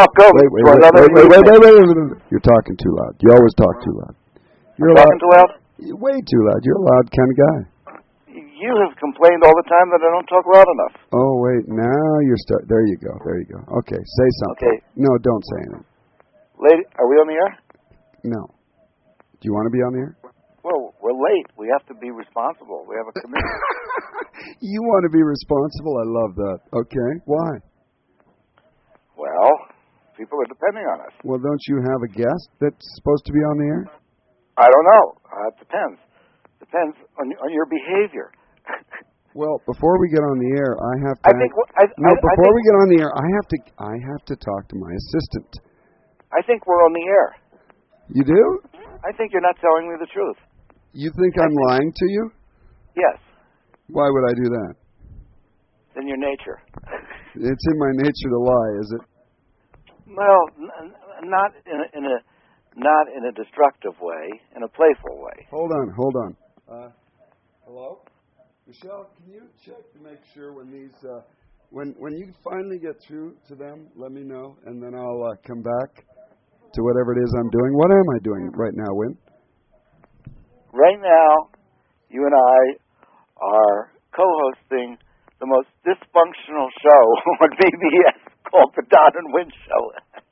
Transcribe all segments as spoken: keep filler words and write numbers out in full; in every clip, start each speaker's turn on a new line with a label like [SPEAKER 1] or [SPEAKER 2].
[SPEAKER 1] welcome
[SPEAKER 2] wait, wait,
[SPEAKER 1] to
[SPEAKER 2] wait,
[SPEAKER 1] another
[SPEAKER 2] wait, wait, wait,
[SPEAKER 1] evening.
[SPEAKER 2] wait, wait, wait, wait. You're talking too loud. You always talk too loud. You're
[SPEAKER 1] I'm talking too loud?
[SPEAKER 2] You're way too loud. You're a loud kind of guy.
[SPEAKER 1] You have complained all the time that I don't talk loud enough.
[SPEAKER 2] Oh, wait. Now you're start. There you go. There you go. Okay. Say something.
[SPEAKER 1] Okay.
[SPEAKER 2] No, don't say anything.
[SPEAKER 1] Lady, are we on the air?
[SPEAKER 2] No. Do you want to be on the air?
[SPEAKER 1] Well, we're late. We have to be responsible. We have a commitment.
[SPEAKER 2] You want to be responsible? I love that. Okay. Why?
[SPEAKER 1] Well, people are depending on us.
[SPEAKER 2] Well, don't you have a guest that's supposed to be on the air?
[SPEAKER 1] I don't know. Uh, it depends. Depends on, on your behavior.
[SPEAKER 2] Well, before we get on the air, I have to.
[SPEAKER 1] I think. I,
[SPEAKER 2] no,
[SPEAKER 1] I,
[SPEAKER 2] before
[SPEAKER 1] I think,
[SPEAKER 2] we get on the air, I have to. I have to talk to my assistant.
[SPEAKER 1] I think we're on the air.
[SPEAKER 2] You do?
[SPEAKER 1] I think you're not telling me the truth.
[SPEAKER 2] You think I'm
[SPEAKER 1] think,
[SPEAKER 2] lying to you?
[SPEAKER 1] Yes.
[SPEAKER 2] Why would I do that?
[SPEAKER 1] In your nature.
[SPEAKER 2] It's in my nature to lie, is it?
[SPEAKER 1] Well, n- not in a, in a not in a destructive way, in a playful way.
[SPEAKER 2] Hold on, hold on. Uh, hello, Michelle. Can you check to make sure when these uh, when when you finally get through to them, let me know, and then I'll uh, come back to whatever it is I'm doing. What am I doing right now, Win?
[SPEAKER 1] Right now, you and I are co-hosting the most dysfunctional show on B B S called The Don and Win Show.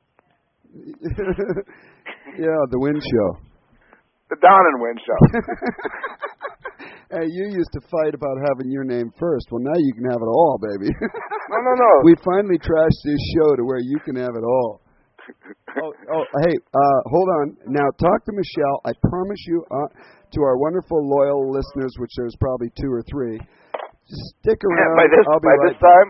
[SPEAKER 2] Yeah, The Win Show.
[SPEAKER 1] The Don and Win Show.
[SPEAKER 2] Hey, you used to fight about having your name first. Well, now you can have it all, baby.
[SPEAKER 1] No, no, no.
[SPEAKER 2] We finally trashed this show to where you can have it all. Oh, oh, hey, uh, hold on. Now, talk to Michelle. I promise you, uh, to our wonderful, loyal listeners, which there's probably two or three, just stick around.
[SPEAKER 1] by this,
[SPEAKER 2] I'll be
[SPEAKER 1] by
[SPEAKER 2] right
[SPEAKER 1] this time,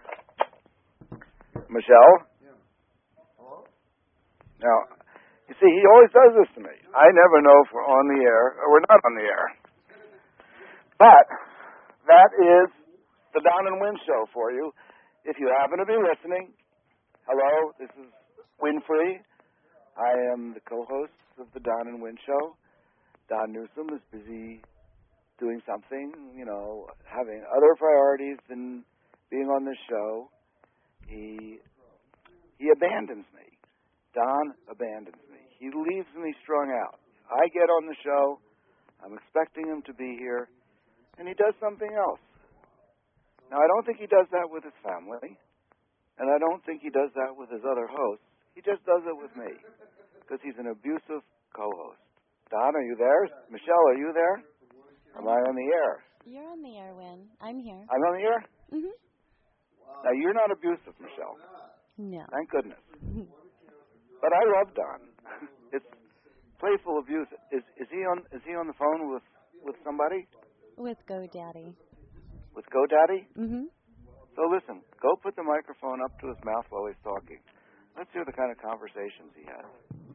[SPEAKER 1] Michelle?
[SPEAKER 2] Yeah. Hello?
[SPEAKER 1] Now, you see, he always does this to me. I never know if we're on the air or we're not on the air. But that is the Don and Win Show for you. If you happen to be listening, hello, this is Winfrey. I am the co-host of the Don and Win Show. Don Newsom is busy doing something, you know, having other priorities than being on this show. He he abandons me. Don abandons me. He leaves me strung out. I get on the show. I'm expecting him to be here, and he does something else. Now, I don't think he does that with his family, and I don't think he does that with his other hosts. He just does it with me because he's an abusive co-host. Don, are you there? Michelle, are you there? Am I on the air?
[SPEAKER 3] You're on the air, Win. I'm here.
[SPEAKER 1] I'm on the air?
[SPEAKER 3] Mhm.
[SPEAKER 1] Now, you're not abusive, Michelle.
[SPEAKER 3] No.
[SPEAKER 1] Thank goodness. But I love Don. It's playful abuse. Is is he on is he on the phone with, with somebody?
[SPEAKER 3] With GoDaddy.
[SPEAKER 1] With GoDaddy?
[SPEAKER 3] Mhm.
[SPEAKER 1] So listen, go put the microphone up to his mouth while he's talking. Let's hear the kind of conversations he has.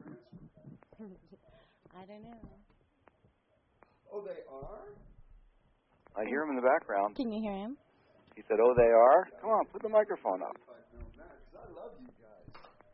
[SPEAKER 3] I don't know.
[SPEAKER 2] Oh, they are?
[SPEAKER 1] I hear him in the background.
[SPEAKER 3] Can you hear him?
[SPEAKER 1] He said, "Oh, they are." Come on, put the microphone up.
[SPEAKER 2] I love you guys.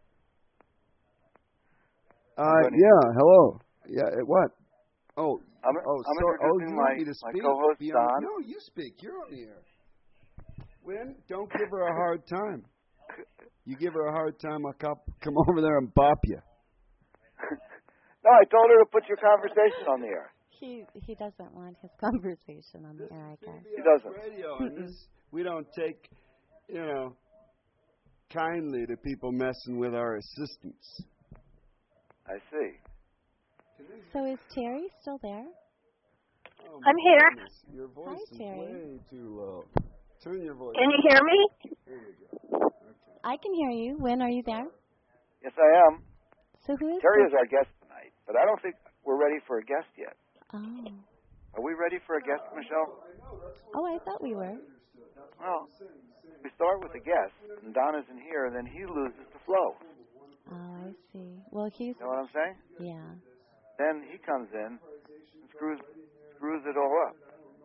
[SPEAKER 2] Uh, yeah, hello. Yeah, uh, what? Oh,
[SPEAKER 1] I'm,
[SPEAKER 2] oh,
[SPEAKER 1] I'm
[SPEAKER 2] so, oh,
[SPEAKER 1] introducing
[SPEAKER 2] you
[SPEAKER 1] my,
[SPEAKER 2] want me to
[SPEAKER 1] my
[SPEAKER 2] speak?
[SPEAKER 1] co-host,
[SPEAKER 2] Be on-
[SPEAKER 1] Don.
[SPEAKER 2] No, you speak. You're on the air. Win, don't give her a hard time. You give her a hard time, I'll come, come over there and bop you.
[SPEAKER 1] No, I told her to put your conversation on the air.
[SPEAKER 3] He he doesn't want his conversation on the air, I guess.
[SPEAKER 1] He doesn't.
[SPEAKER 2] Radio, and this, we don't take, you know, kindly to people messing with our assistants.
[SPEAKER 1] I see.
[SPEAKER 3] So is Terry still there?
[SPEAKER 2] Oh,
[SPEAKER 4] I'm here.
[SPEAKER 2] goodness. Your voice
[SPEAKER 3] Hi,
[SPEAKER 2] is
[SPEAKER 3] Terry.
[SPEAKER 2] way too low. Turn your voice.
[SPEAKER 4] Can you hear me?
[SPEAKER 2] There you go. Okay.
[SPEAKER 3] I can hear you. Win, are you there?
[SPEAKER 1] Yes, I am.
[SPEAKER 3] So who is
[SPEAKER 1] Terry
[SPEAKER 3] this?
[SPEAKER 1] is our guest tonight, but I don't think we're ready for a guest yet.
[SPEAKER 3] Oh.
[SPEAKER 1] Are we ready for a guest, Michelle?
[SPEAKER 3] Oh, I thought we were.
[SPEAKER 1] Well, we start with a guest, and Don isn't here, then he loses the flow.
[SPEAKER 3] Oh, I see. Well, he's...
[SPEAKER 1] You know what I'm saying?
[SPEAKER 3] Yeah.
[SPEAKER 1] Then he comes in and screws screws it all up.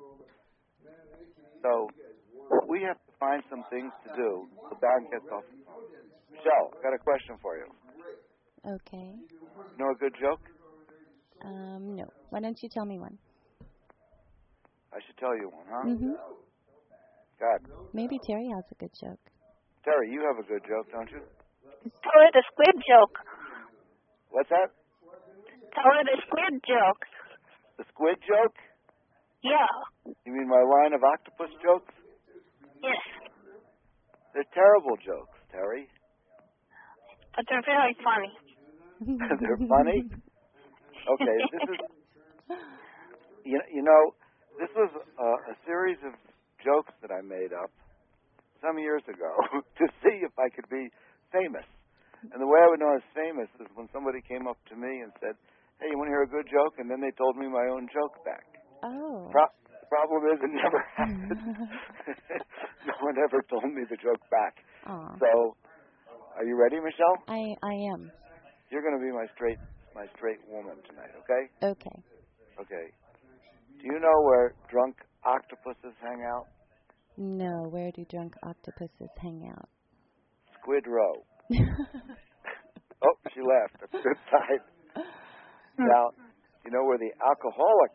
[SPEAKER 1] So we have to find some things to do so Don gets off the phone. Michelle, I got a question for you.
[SPEAKER 3] Okay.
[SPEAKER 1] You know a good joke?
[SPEAKER 3] Um, no. Why don't you tell me one?
[SPEAKER 1] I should tell you one, huh?
[SPEAKER 3] Mm-hmm.
[SPEAKER 1] God.
[SPEAKER 3] Maybe Terry has a good joke.
[SPEAKER 1] Terry, you have a good joke, don't you?
[SPEAKER 4] Tell her the squid joke.
[SPEAKER 1] What's that?
[SPEAKER 4] Tell her the squid joke.
[SPEAKER 1] The squid joke?
[SPEAKER 4] Yeah.
[SPEAKER 1] You mean my line of octopus jokes?
[SPEAKER 4] Yes.
[SPEAKER 1] They're terrible jokes, Terry.
[SPEAKER 4] But they're very funny.
[SPEAKER 1] They're funny? Okay, this is, you, you know, this was a, a series of jokes that I made up some years ago to see if I could be famous. And the way I would know I was famous is when somebody came up to me and said, hey, you want to hear a good joke? And then they told me my own joke back.
[SPEAKER 3] Oh.
[SPEAKER 1] Pro- the problem is it never happened. No one ever told me the joke back.
[SPEAKER 3] Aw.
[SPEAKER 1] So, are you ready, Michelle?
[SPEAKER 3] I I am.
[SPEAKER 1] You're going to be my straight my straight woman tonight, okay?
[SPEAKER 3] Okay.
[SPEAKER 1] Okay. Do you know where drunk octopuses hang out?
[SPEAKER 3] No, where do drunk octopuses hang out?
[SPEAKER 1] Squid Row. Oh, she left. That's a good sign. Now, you know where the alcoholic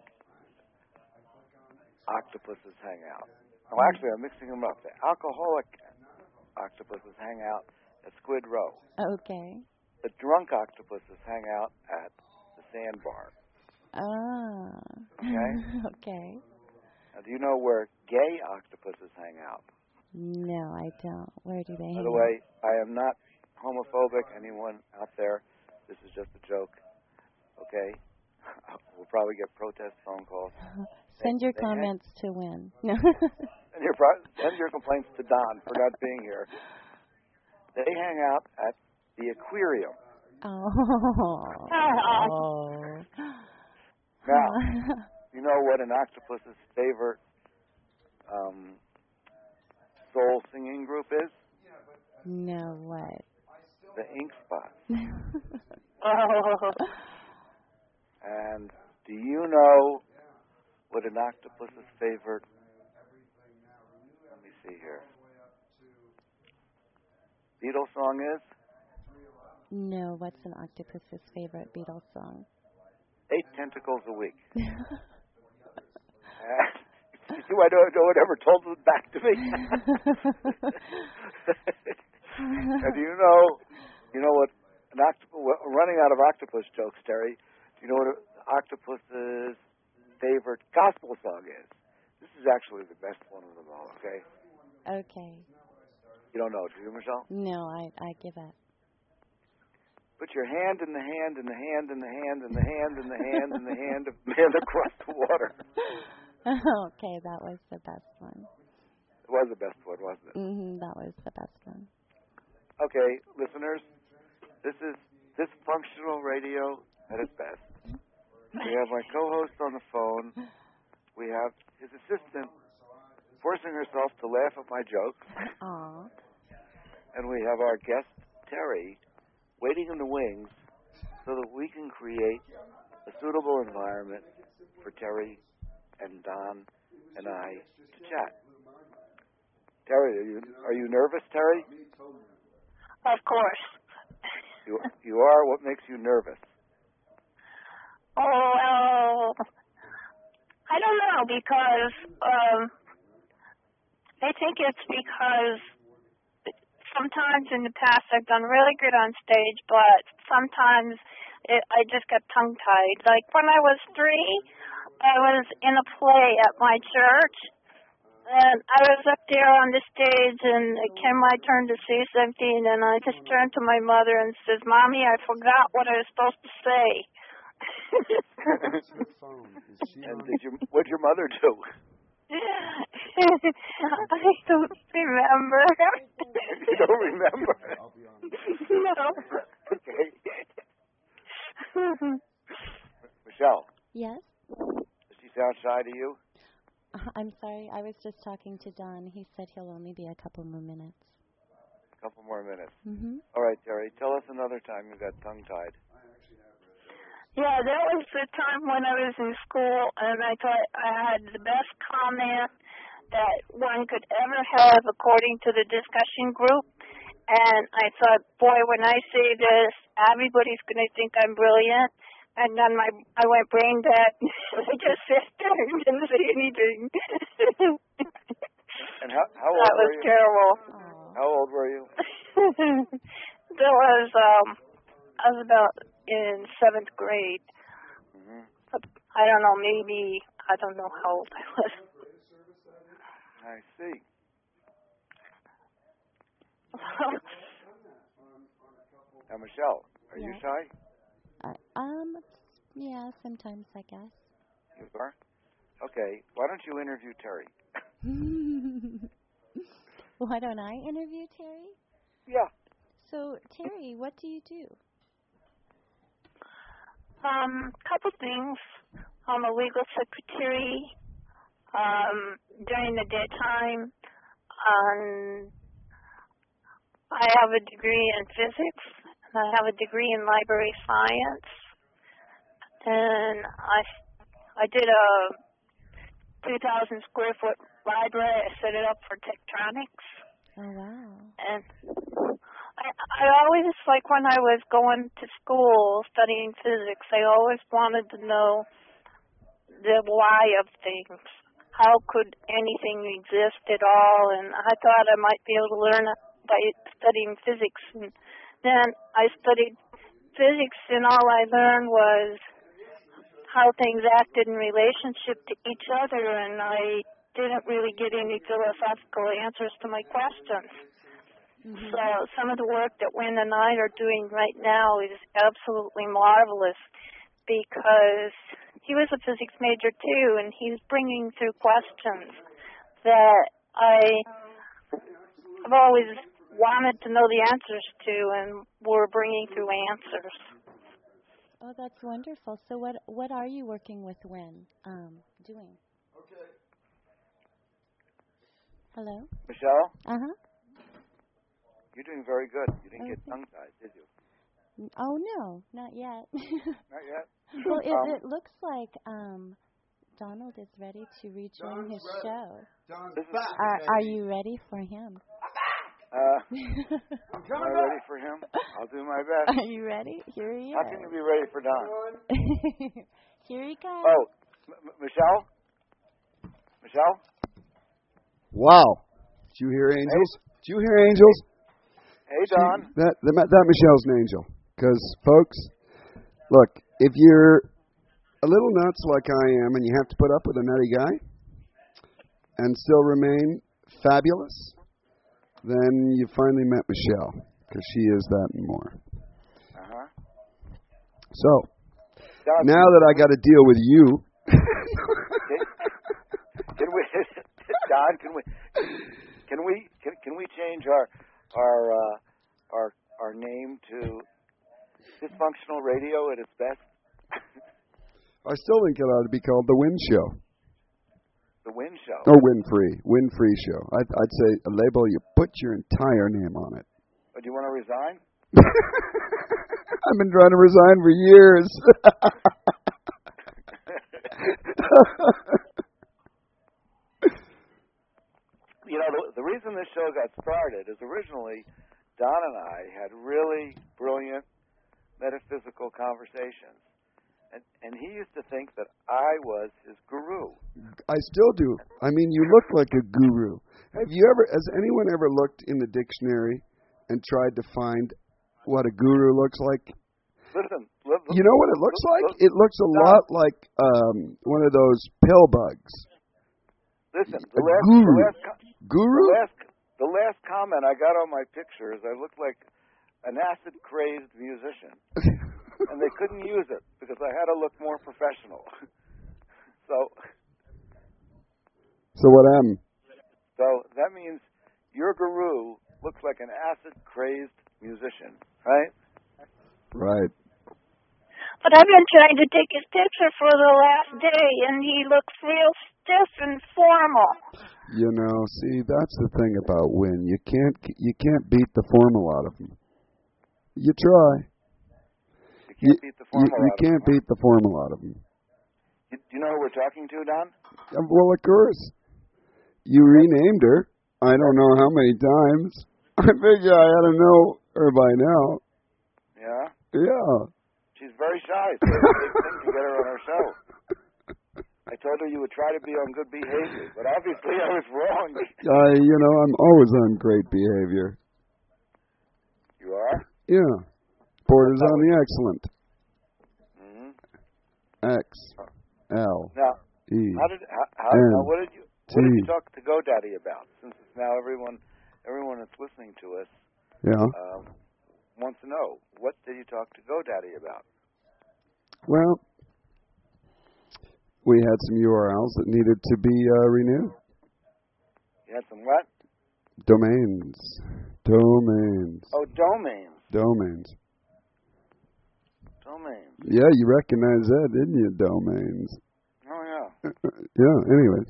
[SPEAKER 1] octopuses hang out? Oh, actually, I'm mixing them up. The alcoholic octopuses hang out at Squid Row.
[SPEAKER 3] Okay.
[SPEAKER 1] The drunk octopuses hang out at the sandbar.
[SPEAKER 3] Ah.
[SPEAKER 1] Okay?
[SPEAKER 3] Okay.
[SPEAKER 1] Now, do you know where gay octopuses hang out?
[SPEAKER 3] No, I don't. Where do they hang
[SPEAKER 1] By the
[SPEAKER 3] out?
[SPEAKER 1] way, I am not homophobic. Anyone out there, this is just a joke. Okay? We'll probably get protest phone calls.
[SPEAKER 3] Send
[SPEAKER 1] They-
[SPEAKER 3] your
[SPEAKER 1] they
[SPEAKER 3] comments to Win. No.
[SPEAKER 1] Send your, pro- send your complaints to Don for not being here. They hang out at the aquarium.
[SPEAKER 3] Oh. Oh.
[SPEAKER 1] Now, you know what an octopus's favorite um, soul singing group is?
[SPEAKER 3] No, what?
[SPEAKER 1] The Ink Spots.
[SPEAKER 4] Oh.
[SPEAKER 1] And do you know what an octopus's favorite? Let me see here. Beatles song is?
[SPEAKER 3] No, what's an octopus's favorite Beatles song?
[SPEAKER 1] Eight Tentacles a Week. And you see why no, no one ever told it back to me? And do you know, you know what an octopus? Running out of octopus jokes, Terry. Do you know what an octopus's favorite gospel song is? This is actually the best one of them all. Okay.
[SPEAKER 3] Okay.
[SPEAKER 1] You don't know, do you, Michelle?
[SPEAKER 3] No, I I give up.
[SPEAKER 1] Put your hand in the hand in the hand in the hand in the hand in the hand in the hand of man across the water.
[SPEAKER 3] Okay, that was the best one.
[SPEAKER 1] It was the best one, wasn't it?
[SPEAKER 3] Mhm, that was the best one.
[SPEAKER 1] Okay, listeners, this is dysfunctional radio at its best. We have my co-host on the phone. We have his assistant forcing herself to laugh at my jokes.
[SPEAKER 3] Aw.
[SPEAKER 1] And we have our guest, Terry, waiting in the wings so that we can create a suitable environment for Terry and Don and I to chat. Terry, are you are you nervous, Terry?
[SPEAKER 4] Of course.
[SPEAKER 1] You you are. What makes you nervous?
[SPEAKER 4] Oh, well, I don't know, because um, I think it's because sometimes in the past I've done really good on stage, but sometimes it, I just get tongue-tied. Like when I was three, I was in a play at my church, and I was up there on the stage, and it came my turn to say something, and I just turned to my mother and says, "Mommy, I forgot what I was supposed to say."
[SPEAKER 2] The phone. Is she
[SPEAKER 1] And
[SPEAKER 2] on?
[SPEAKER 1] did your what'd your mother do?
[SPEAKER 4] I don't remember.
[SPEAKER 1] You don't remember?
[SPEAKER 2] I'll be honest.
[SPEAKER 4] No.
[SPEAKER 1] Okay. Michelle,
[SPEAKER 3] Yes?
[SPEAKER 1] does she sound shy to you?
[SPEAKER 3] Uh, I'm sorry, I was just talking to Don. He said he'll only be a couple more minutes.
[SPEAKER 1] A couple more minutes.
[SPEAKER 3] Mhm.
[SPEAKER 1] All right, Terry. Tell us another time you got tongue-tied.
[SPEAKER 4] Yeah, that was the time when I was in school, and I thought I had the best comment that one could ever have according to the discussion group. And I thought, boy, when I say this, everybody's going to think I'm brilliant. And then my I went brain dead. I just sat there and didn't say anything.
[SPEAKER 1] And how how old
[SPEAKER 4] That
[SPEAKER 1] were
[SPEAKER 4] was
[SPEAKER 1] you?
[SPEAKER 4] terrible.
[SPEAKER 3] Aw.
[SPEAKER 1] How old were you?
[SPEAKER 4] That was um, I was about in seventh grade.
[SPEAKER 1] Mm-hmm.
[SPEAKER 4] I don't know, maybe I don't know how old I was.
[SPEAKER 1] I see. Now, Michelle, are
[SPEAKER 3] Yeah.
[SPEAKER 1] you shy?
[SPEAKER 3] Uh, um, yeah, sometimes I guess.
[SPEAKER 1] You are? Okay. Why don't you interview Terry?
[SPEAKER 3] Why don't I interview Terry?
[SPEAKER 1] Yeah.
[SPEAKER 3] So, Terry, what do you do?
[SPEAKER 4] Um, couple things. I'm a legal secretary. Um, during the daytime, um, I have a degree in physics. I have a degree in library science, and I I did a two thousand square foot library. I set it up for Tektronix.
[SPEAKER 3] Oh, wow.
[SPEAKER 4] And I, I always, like when I was going to school studying physics, I always wanted to know the why of things. How could anything exist at all? And I thought I might be able to learn it by studying physics. And then I studied physics, and all I learned was how things acted in relationship to each other, and I didn't really get any philosophical answers to my questions. Mm-hmm. So some of the work that Wynn and I are doing right now is absolutely marvelous, because he was a physics major too, and he's bringing through questions that I have always wanted to know the answers to, and we're bringing through answers.
[SPEAKER 3] Oh, that's wonderful. So what what are you working with Wynn um, doing?
[SPEAKER 2] Okay.
[SPEAKER 3] Hello?
[SPEAKER 1] Michelle,
[SPEAKER 3] Uh-huh.
[SPEAKER 1] you're doing very good. You didn't
[SPEAKER 3] Okay.
[SPEAKER 1] get tongue-tied, did you?
[SPEAKER 3] Oh, no, not yet.
[SPEAKER 1] Not yet?
[SPEAKER 3] Well, it,
[SPEAKER 1] Um,
[SPEAKER 3] it looks like um, Donald is ready to rejoin
[SPEAKER 2] Don's
[SPEAKER 3] his
[SPEAKER 2] ready.
[SPEAKER 3] show.
[SPEAKER 2] Don's
[SPEAKER 1] This is-
[SPEAKER 2] back.
[SPEAKER 3] Are,
[SPEAKER 2] baby.
[SPEAKER 3] are you ready for him?
[SPEAKER 1] Uh,
[SPEAKER 2] I'm
[SPEAKER 1] am
[SPEAKER 2] coming
[SPEAKER 1] I
[SPEAKER 2] back.
[SPEAKER 1] ready for him? I'll do my best.
[SPEAKER 3] Are you ready? Here he
[SPEAKER 1] How can
[SPEAKER 3] is.
[SPEAKER 1] you be ready for Don?
[SPEAKER 3] Here he comes.
[SPEAKER 1] Oh, M- M- Michelle? Michelle?
[SPEAKER 2] Wow. Did you hear angels? Did you hear angels?
[SPEAKER 1] Hey,
[SPEAKER 2] She-
[SPEAKER 1] Don.
[SPEAKER 2] that, that that Michelle's an angel. Because, folks, look, if you're a little nuts like I am and you have to put up with a nutty guy and still remain fabulous, then you finally met Michelle, because she is that and more.
[SPEAKER 1] Uh-huh.
[SPEAKER 2] So,
[SPEAKER 1] Don,
[SPEAKER 2] now that I got to deal with you,
[SPEAKER 1] can, can we, Don, can we, can we, can, can we change our, our, uh, our, our name to Dysfunctional Radio at its best?
[SPEAKER 2] I still think it ought to be called The Win Show.
[SPEAKER 1] The Win Show.
[SPEAKER 2] Or Win Free. Win Free Show. I'd, I'd say a label, you put your entire name on it.
[SPEAKER 1] Oh, do you want to resign?
[SPEAKER 2] I've been trying to resign for years.
[SPEAKER 1] You know, the, the reason this show got started is originally Don and I had really brilliant metaphysical conversations. And, and he used to think that I was his guru.
[SPEAKER 2] I still do. I mean, you look like a guru. Have you ever, has anyone ever looked in the dictionary and tried to find what a guru looks like?
[SPEAKER 1] Listen, li- li-
[SPEAKER 2] You know what it looks
[SPEAKER 1] li-
[SPEAKER 2] like?
[SPEAKER 1] li-
[SPEAKER 2] It looks a
[SPEAKER 1] Don,
[SPEAKER 2] lot like um, one of those pill bugs.
[SPEAKER 1] Listen,
[SPEAKER 2] A
[SPEAKER 1] the last,
[SPEAKER 2] guru.
[SPEAKER 1] the last, co-
[SPEAKER 2] Guru?
[SPEAKER 1] the last, the last comment I got on my picture is I looked like an acid-crazed musician. And they couldn't use it because I had to look more professional. so,
[SPEAKER 2] So what happened?
[SPEAKER 1] so that means your guru looks like an acid-crazed musician, right?
[SPEAKER 2] Right.
[SPEAKER 4] But I've been trying to take his picture for the last day, and he looks real stiff and formal.
[SPEAKER 2] You know, see, that's the thing about Win. You can't you can't beat the formal out of them. You try.
[SPEAKER 1] You can't beat the
[SPEAKER 2] You,
[SPEAKER 1] formal
[SPEAKER 2] you
[SPEAKER 1] out
[SPEAKER 2] can't
[SPEAKER 1] of them,
[SPEAKER 2] beat the formal out of them.
[SPEAKER 1] huh? You, do you know who we're talking to, Don?
[SPEAKER 2] Uh, Well, of course. You renamed her. I don't know how many times. I figure I ought to know her by now.
[SPEAKER 1] Yeah?
[SPEAKER 2] Yeah.
[SPEAKER 1] She's very shy, so it's a big thing to get her on our show. I told her you would try to be on good behavior, but obviously I was wrong.
[SPEAKER 2] I, you know, I'm always on great behavior.
[SPEAKER 1] You are?
[SPEAKER 2] Yeah. Porter's on the excellent.
[SPEAKER 1] Mm-hmm.
[SPEAKER 2] X L
[SPEAKER 1] Now,
[SPEAKER 2] E
[SPEAKER 1] how did how, how
[SPEAKER 2] N
[SPEAKER 1] now what did you
[SPEAKER 2] T.
[SPEAKER 1] what did you talk to GoDaddy about? Since it's now everyone everyone that's listening to us
[SPEAKER 2] Yeah.
[SPEAKER 1] um, wants to know, what did you talk to GoDaddy about?
[SPEAKER 2] Well, we had some U R Ls that needed to be uh, renewed.
[SPEAKER 1] You had some what?
[SPEAKER 2] Domains. Domains.
[SPEAKER 1] Oh, domains.
[SPEAKER 2] Domains.
[SPEAKER 1] Domains.
[SPEAKER 2] Yeah, you recognize that, didn't you? Domains.
[SPEAKER 1] Oh yeah.
[SPEAKER 2] Yeah, anyway.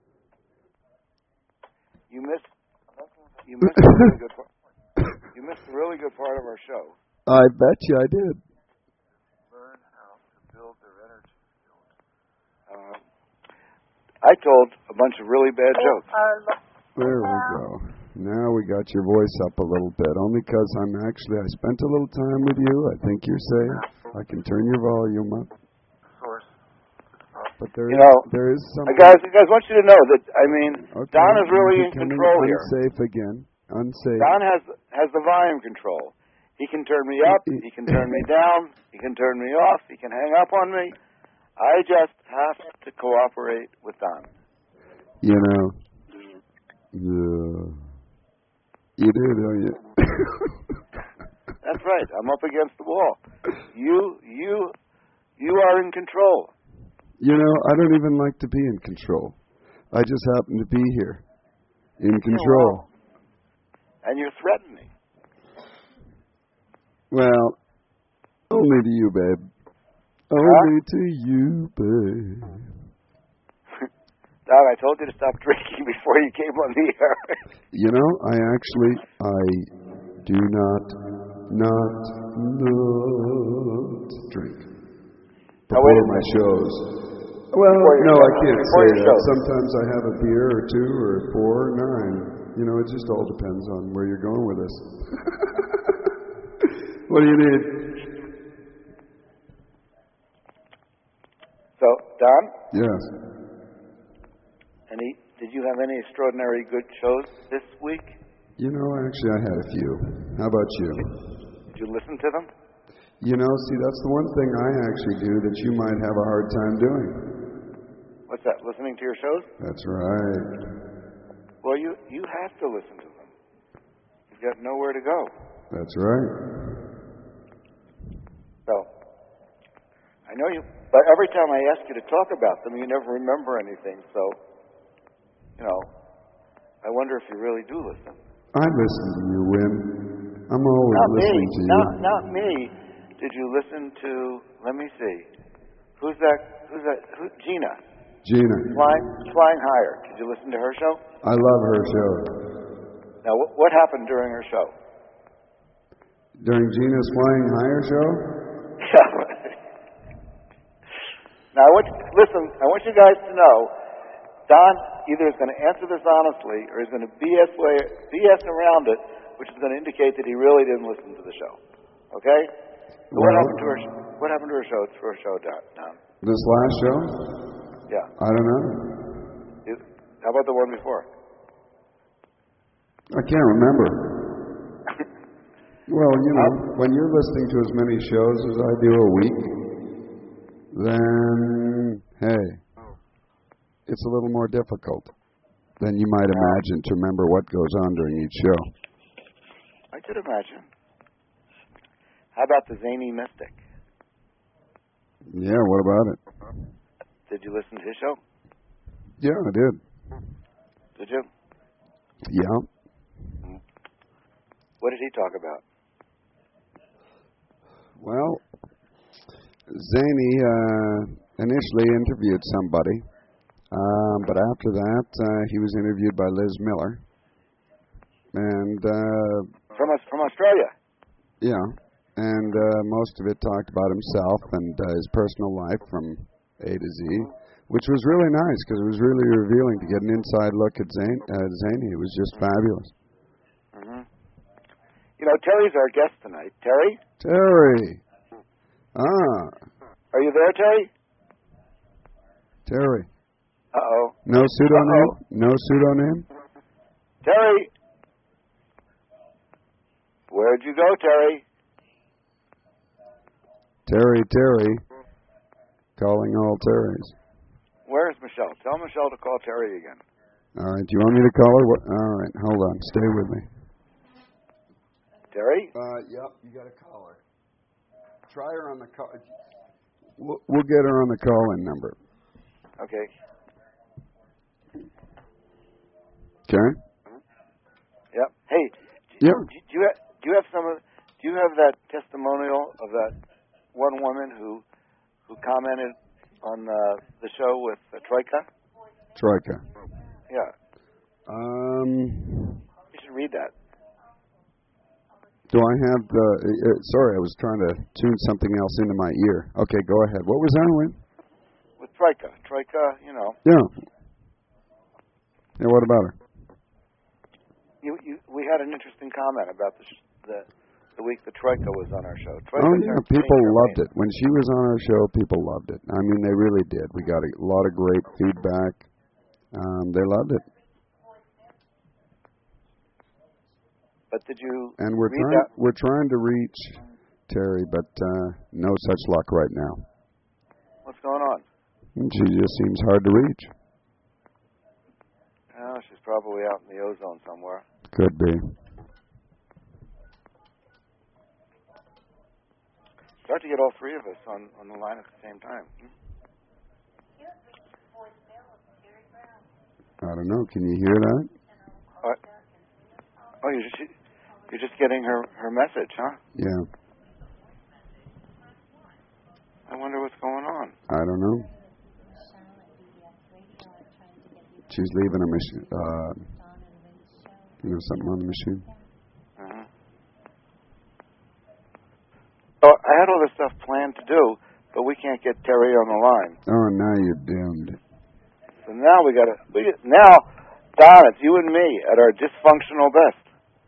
[SPEAKER 1] You missed you missed a really good part. You missed a really good part of our show.
[SPEAKER 2] I bet you I did.
[SPEAKER 1] Learn how to build their energy field. Um, I told a bunch of really bad jokes.
[SPEAKER 2] There we go. Now we got your voice up a little bit. Only because I'm actually, I spent a little time with you. I think you're safe. I can turn your volume up.
[SPEAKER 1] Source.
[SPEAKER 2] But there
[SPEAKER 1] You
[SPEAKER 2] is,
[SPEAKER 1] know,
[SPEAKER 2] there is
[SPEAKER 1] Uh,
[SPEAKER 2] something.
[SPEAKER 1] guys, guys, I want you to know that, I mean,
[SPEAKER 2] Okay,
[SPEAKER 1] Don is really
[SPEAKER 2] you're
[SPEAKER 1] in
[SPEAKER 2] becoming
[SPEAKER 1] control here.
[SPEAKER 2] Unsafe again. Unsafe.
[SPEAKER 1] Don has has the volume control. He can turn me up. He can turn me down. He can turn me off. He can hang up on me. I just have to cooperate with Don.
[SPEAKER 2] You know. Yeah. You do, don't you?
[SPEAKER 1] That's right. I'm up against the wall. You, you, you are in control.
[SPEAKER 2] You know, I don't even like to be in control. I just happen to be here. In control.
[SPEAKER 1] And you're threatening.
[SPEAKER 2] Well, only to you, babe. Only to you, babe.
[SPEAKER 1] Don, I told you to stop drinking before you came on the air.
[SPEAKER 2] You know, I actually, I do not, not, not drink
[SPEAKER 1] Now, wait
[SPEAKER 2] before
[SPEAKER 1] a
[SPEAKER 2] my
[SPEAKER 1] second.
[SPEAKER 2] shows. Well,
[SPEAKER 1] Before your
[SPEAKER 2] no,
[SPEAKER 1] show.
[SPEAKER 2] I can't
[SPEAKER 1] Before
[SPEAKER 2] say
[SPEAKER 1] your
[SPEAKER 2] that.
[SPEAKER 1] show.
[SPEAKER 2] Sometimes I have a beer or two or four or nine. You know, it just all depends on where you're going with this. What do you need?
[SPEAKER 1] So, Don,
[SPEAKER 2] Yes.
[SPEAKER 1] any? Did you have any extraordinary good shows this week?
[SPEAKER 2] You know, actually, I had a few. How about you?
[SPEAKER 1] Did you listen to them?
[SPEAKER 2] You know, see, that's the one thing I actually do that you might have a hard time doing.
[SPEAKER 1] What's that? Listening to your shows?
[SPEAKER 2] That's right.
[SPEAKER 1] Well, you you have to listen to them. You've got nowhere to go.
[SPEAKER 2] That's right.
[SPEAKER 1] So, I know you, but every time I ask you to talk about them, you never remember anything. So, you know, I wonder if you really do listen.
[SPEAKER 2] I listen to you, Win. I'm always
[SPEAKER 1] Not me.
[SPEAKER 2] listening to you.
[SPEAKER 1] Not not me. Did you listen to? Let me see. Who's that? Who's that? Who, Gina.
[SPEAKER 2] Gina.
[SPEAKER 1] Flying Flying Higher. Did you listen to her show?
[SPEAKER 2] I love her show.
[SPEAKER 1] Now, what, what happened during her show?
[SPEAKER 2] During Gina's Flying Higher show?
[SPEAKER 1] Now, I want listen. I want you guys to know, Don either is going to answer this honestly, or is going to B S way, B S around it, which is going to indicate that he really didn't listen to the show. Okay? So what
[SPEAKER 2] Well-
[SPEAKER 1] happened to her? What happened to her show? To her show, Don? Don?
[SPEAKER 2] This last show?
[SPEAKER 1] Yeah.
[SPEAKER 2] I don't know.
[SPEAKER 1] Is, how about the one before?
[SPEAKER 2] I can't remember. Well, you know, when you're listening to as many shows as I do a week, then, hey, it's a little more difficult than you might imagine to remember what goes on during each show.
[SPEAKER 1] I could imagine. How about the Zany Mystic?
[SPEAKER 2] Yeah, what about it?
[SPEAKER 1] Did you listen to his show?
[SPEAKER 2] Yeah, I did.
[SPEAKER 1] Did you?
[SPEAKER 2] Yeah.
[SPEAKER 1] What did he talk about?
[SPEAKER 2] Well, Zany uh, initially interviewed somebody, um, but after that, uh, he was interviewed by Liz Miller. And, uh,
[SPEAKER 1] From us, from Australia.
[SPEAKER 2] yeah, and uh, most of it talked about himself and uh, his personal life from A to Z, which was really nice because it was really revealing to get an inside look at Zane, uh, Zany. It was just fabulous.
[SPEAKER 1] Mm-hmm. You know, Terry's our guest tonight. Terry?
[SPEAKER 2] Terry! Ah,
[SPEAKER 1] Are you there, Terry?
[SPEAKER 2] Terry.
[SPEAKER 1] Uh-oh.
[SPEAKER 2] No pseudonym?
[SPEAKER 1] Uh-oh.
[SPEAKER 2] No pseudonym?
[SPEAKER 1] Terry! Where'd you go, Terry?
[SPEAKER 2] Terry, Terry. Calling all Terrys.
[SPEAKER 1] Where's Michelle? Tell Michelle to call Terry again.
[SPEAKER 2] All right. Do you want me to call her? What? All right. Hold on. Stay with me.
[SPEAKER 1] Terry?
[SPEAKER 2] Uh, yep. You got to call her. Try her on the call. We'll, we'll get her on the call-in number.
[SPEAKER 1] Okay.
[SPEAKER 2] Okay.
[SPEAKER 1] Yep. Hey.
[SPEAKER 2] Yeah.
[SPEAKER 1] Do, do you have, do you have some of? Do you have that testimonial of that one woman who who commented on uh, the show with uh, Troika?
[SPEAKER 2] Troika.
[SPEAKER 1] Yeah.
[SPEAKER 2] Um.
[SPEAKER 1] You should read that.
[SPEAKER 2] Do I have the? Uh, sorry, I was trying to tune something else into my ear. Okay, go ahead. What was that, Win?
[SPEAKER 1] With Troika. Troika, you know.
[SPEAKER 2] Yeah. Yeah. What about her?
[SPEAKER 1] You, you, we had an interesting comment about the sh- the the week that Troika was on our show. Troika
[SPEAKER 2] Oh yeah, people loved it when she was on our show. People loved it. I mean, they really did. We got a lot of great feedback. Um, they loved it.
[SPEAKER 1] But did you?
[SPEAKER 2] And we're
[SPEAKER 1] read
[SPEAKER 2] trying.
[SPEAKER 1] that?
[SPEAKER 2] We're trying to reach Terry, but uh, no such luck right now.
[SPEAKER 1] What's going on?
[SPEAKER 2] She just seems hard to reach.
[SPEAKER 1] Oh, she's probably out in the ozone somewhere.
[SPEAKER 2] Could be.
[SPEAKER 1] Start to get all three of us on, on the line at the same time. Hmm?
[SPEAKER 2] I don't know. Can you hear that?
[SPEAKER 1] What? Oh, you're just you're just getting her, her message, huh?
[SPEAKER 2] Yeah.
[SPEAKER 1] I wonder what's going on.
[SPEAKER 2] I don't know. She's leaving a machine. Uh, you know, something on the machine.
[SPEAKER 1] Uh-huh. So I had all this stuff planned to do, but we can't get Terry on the line.
[SPEAKER 2] Oh, now you're doomed.
[SPEAKER 1] So now we got to. We, now, Don, it's you and me at our dysfunctional best.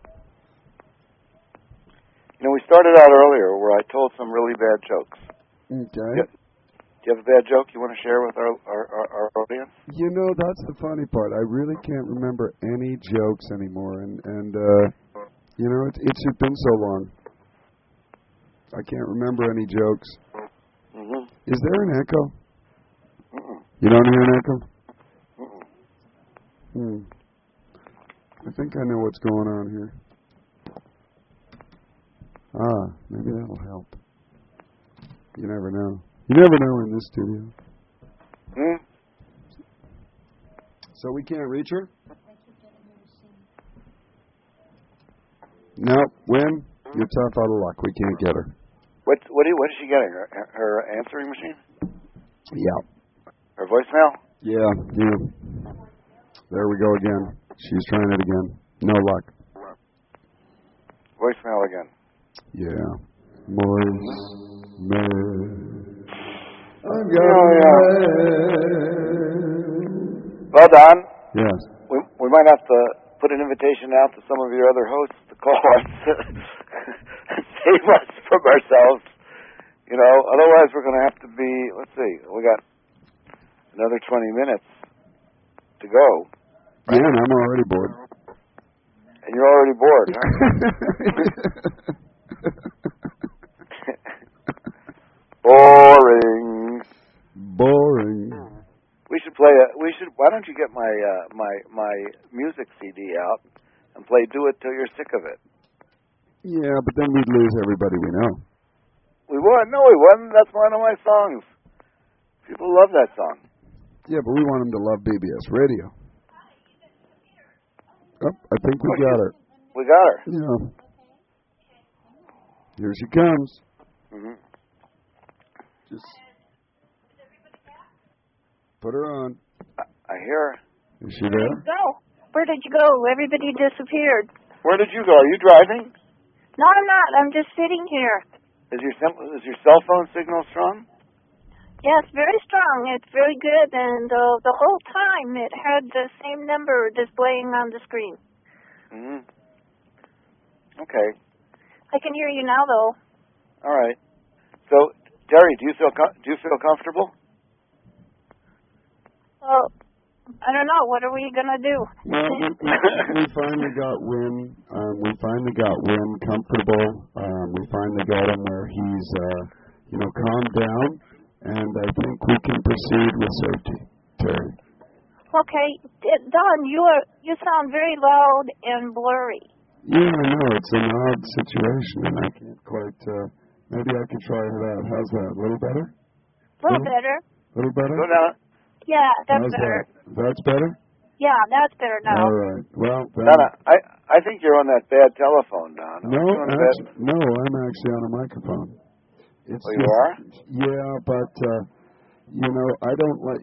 [SPEAKER 1] You know, we started out earlier where I told some really bad jokes.
[SPEAKER 2] Okay.
[SPEAKER 1] Do you have a bad joke you want to share with our, our, our, our audience?
[SPEAKER 2] You know, that's the funny part. I really can't remember any jokes anymore, and and uh, you know, it, it's just been so long. I can't remember any jokes.
[SPEAKER 1] Mm-hmm.
[SPEAKER 2] Is there an echo?
[SPEAKER 1] Mm-mm.
[SPEAKER 2] You don't hear an echo?
[SPEAKER 1] Mm-mm.
[SPEAKER 2] Hmm. I think I know what's going on here. Ah, maybe that'll help. You never know. You never know in this studio.
[SPEAKER 1] Hmm?
[SPEAKER 2] So we can't reach her? No, Win, you're tough out of luck. We can't get her.
[SPEAKER 1] What what, do you, what is she getting? Her, her answering machine?
[SPEAKER 2] Yeah.
[SPEAKER 1] Her voicemail?
[SPEAKER 2] Yeah, yeah. There we go again. She's trying it again. No luck.
[SPEAKER 1] Voicemail again.
[SPEAKER 2] Yeah. Voicemail. I got
[SPEAKER 1] Oh, yeah.
[SPEAKER 2] mail.
[SPEAKER 1] Well, Don,
[SPEAKER 2] Yes.
[SPEAKER 1] we we might have to put an invitation out to some of your other hosts to call us and save us from ourselves. You know, otherwise we're going to have to be, let's see, we got another twenty minutes to go.
[SPEAKER 2] Yeah, and I'm already bored.
[SPEAKER 1] And you're already bored, huh? Boring.
[SPEAKER 2] Boring.
[SPEAKER 1] We should play a. We should. Why don't you get my uh, my my music C D out and play "Do It Till You're Sick of It"?
[SPEAKER 2] Yeah, but then we'd lose everybody we know.
[SPEAKER 1] We won. No, we won. That's one of my songs. People love that song.
[SPEAKER 2] Yeah, but we want them to love B B S Radio. Oh, I think we got her.
[SPEAKER 1] We got her.
[SPEAKER 2] Yeah. Here she comes.
[SPEAKER 1] Mm-hmm.
[SPEAKER 2] Just put her on.
[SPEAKER 1] I, I hear her.
[SPEAKER 2] Is she there?
[SPEAKER 4] Go. Where did you go? Everybody disappeared.
[SPEAKER 1] Where did you go? Are you driving?
[SPEAKER 4] No, I'm not. I'm just sitting here.
[SPEAKER 1] Is your sim- is your cell phone signal strong?
[SPEAKER 4] Yes, very strong. It's very good, and uh, the whole time it had the same number displaying on the screen.
[SPEAKER 1] Mm-hmm. Okay.
[SPEAKER 4] I can hear you now, though.
[SPEAKER 1] All right. So, Jerry, do you feel com- do you feel comfortable?
[SPEAKER 4] Well, I don't know. What are we gonna do?
[SPEAKER 2] Well, we, we, we finally got Win. Um, we finally got Win comfortable. Um, we finally got him where he's uh, you know, calm down, and I think we can proceed with safety. Terry.
[SPEAKER 4] Okay, Don, you are you sound very loud and blurry.
[SPEAKER 2] Yeah, I know. It's an odd situation, and I can't quite, uh, maybe I can try it out. How's that? A little better?
[SPEAKER 4] A little better.
[SPEAKER 2] A little better?
[SPEAKER 1] Go down.
[SPEAKER 4] Yeah, that's
[SPEAKER 2] How's
[SPEAKER 4] better.
[SPEAKER 2] That? That's better?
[SPEAKER 4] Yeah, that's better now.
[SPEAKER 2] All right. Well, then,
[SPEAKER 1] Donna, I, I think you're on that bad telephone, Don.
[SPEAKER 2] no,
[SPEAKER 1] Aren't you on
[SPEAKER 2] actually,
[SPEAKER 1] bad-
[SPEAKER 2] no, I'm actually on a microphone. It's
[SPEAKER 1] Oh, you
[SPEAKER 2] just,
[SPEAKER 1] are?
[SPEAKER 2] Yeah, but, uh, you know, I don't like...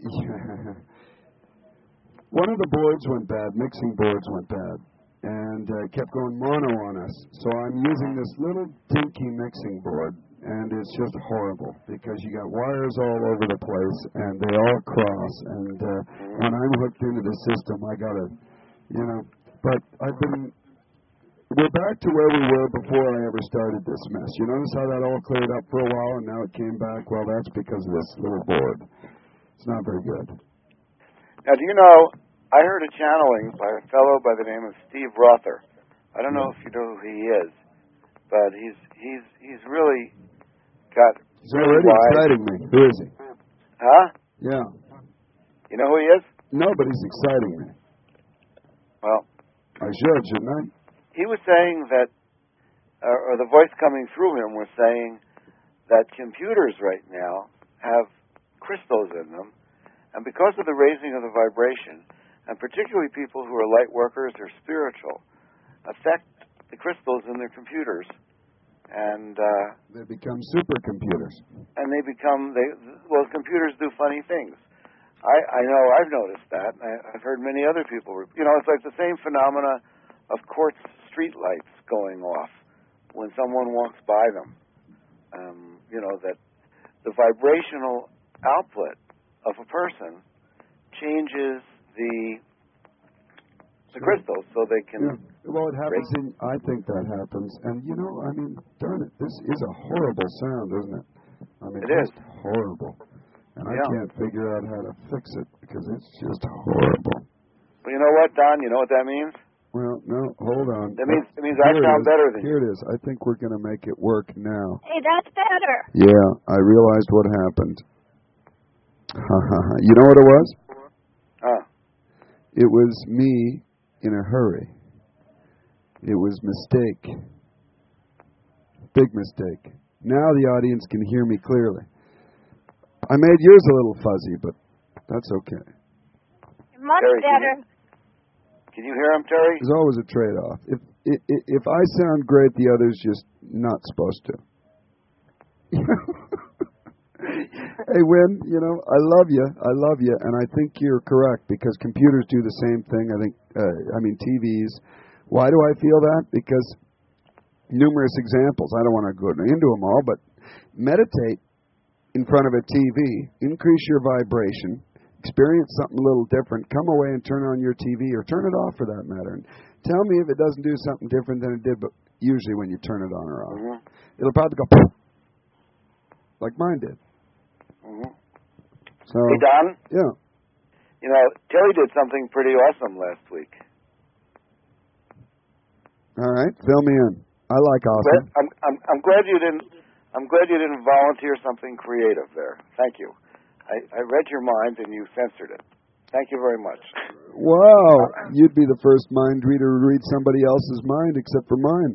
[SPEAKER 2] One of the boards went bad, mixing boards went bad, and uh, kept going mono on us. So I'm using this little dinky mixing board, and it's just horrible because you got wires all over the place, and they all cross. And uh, when I'm hooked into the system, I gotta, you know. But I've been, we're back to where we were before I ever started this mess. You notice how that all cleared up for a while, and now it came back. Well, that's because of this little board. It's not very good.
[SPEAKER 1] Now, do you know, I heard a channeling by a fellow by the name of Steve Rother. I don't know if you know who he is, but he's he's he's really got.
[SPEAKER 2] He's already
[SPEAKER 1] wise.
[SPEAKER 2] exciting me. Who is he?
[SPEAKER 1] Huh?
[SPEAKER 2] Yeah.
[SPEAKER 1] You know who he is?
[SPEAKER 2] No, but he's exciting me.
[SPEAKER 1] Well,
[SPEAKER 2] I should, shouldn't I?
[SPEAKER 1] he was saying that, uh, or the voice coming through him was saying that computers right now have crystals in them, and because of the raising of the vibration, and particularly people who are light workers or spiritual, affect the crystals in their computers, and uh,
[SPEAKER 2] They become supercomputers.
[SPEAKER 1] and they become they well, computers do funny things. I, I know I've noticed that. I, I've heard many other people. You know, it's like the same phenomena of quartz street lights going off when someone walks by them. Um, you know that the vibrational output of a person changes the the crystals so they can.
[SPEAKER 2] Yeah. Well, it happens in, I think that happens. And, you know, I mean, darn it, this is a horrible sound, isn't it? I mean,
[SPEAKER 1] It is.
[SPEAKER 2] just horrible. And I
[SPEAKER 1] Yeah.
[SPEAKER 2] can't figure out how to fix it because it's just horrible.
[SPEAKER 1] Well, you know what, Don? You know what that means?
[SPEAKER 2] Well, no, hold on.
[SPEAKER 1] That means it means I
[SPEAKER 2] Here it
[SPEAKER 1] sound
[SPEAKER 2] is.
[SPEAKER 1] better than
[SPEAKER 2] Here
[SPEAKER 1] you.
[SPEAKER 2] it is. I think we're going to make it work now.
[SPEAKER 4] Hey, that's better.
[SPEAKER 2] Yeah, I realized what happened. You know what it was?
[SPEAKER 1] Huh.
[SPEAKER 2] It was me in a hurry. It was mistake. Big mistake. Now the audience can hear me clearly. I made yours a little fuzzy, but that's okay.
[SPEAKER 4] Much
[SPEAKER 1] Terry, can
[SPEAKER 4] better.
[SPEAKER 1] you- Can you hear him, Terry?
[SPEAKER 2] There's always a trade-off. If if, if I sound great, the other's just not supposed to. Hey, Win, you know, I love you. I love you, and I think you're correct because computers do the same thing. I think, uh, I mean, T Vs. Why do I feel that? Because numerous examples. I don't want to go into them all, but meditate in front of a T V, increase your vibration, experience something a little different, come away and turn on your T V or turn it off for that matter. And tell me if it doesn't do something different than it did, but usually when you turn it on or off.
[SPEAKER 1] Mm-hmm.
[SPEAKER 2] It'll probably go like mine did.
[SPEAKER 1] Mm-hmm.
[SPEAKER 2] So,
[SPEAKER 1] Hey, Don.
[SPEAKER 2] yeah.
[SPEAKER 1] You know, Terry did something pretty awesome last week.
[SPEAKER 2] All right, fill me in. I like awesome.
[SPEAKER 1] I'm, I'm, I'm glad you didn't. I'm glad you didn't volunteer something creative there. Thank you. I, I read your mind and you censored it. Thank you very much.
[SPEAKER 2] Wow, you'd be the first mind reader to read somebody else's mind except for mine.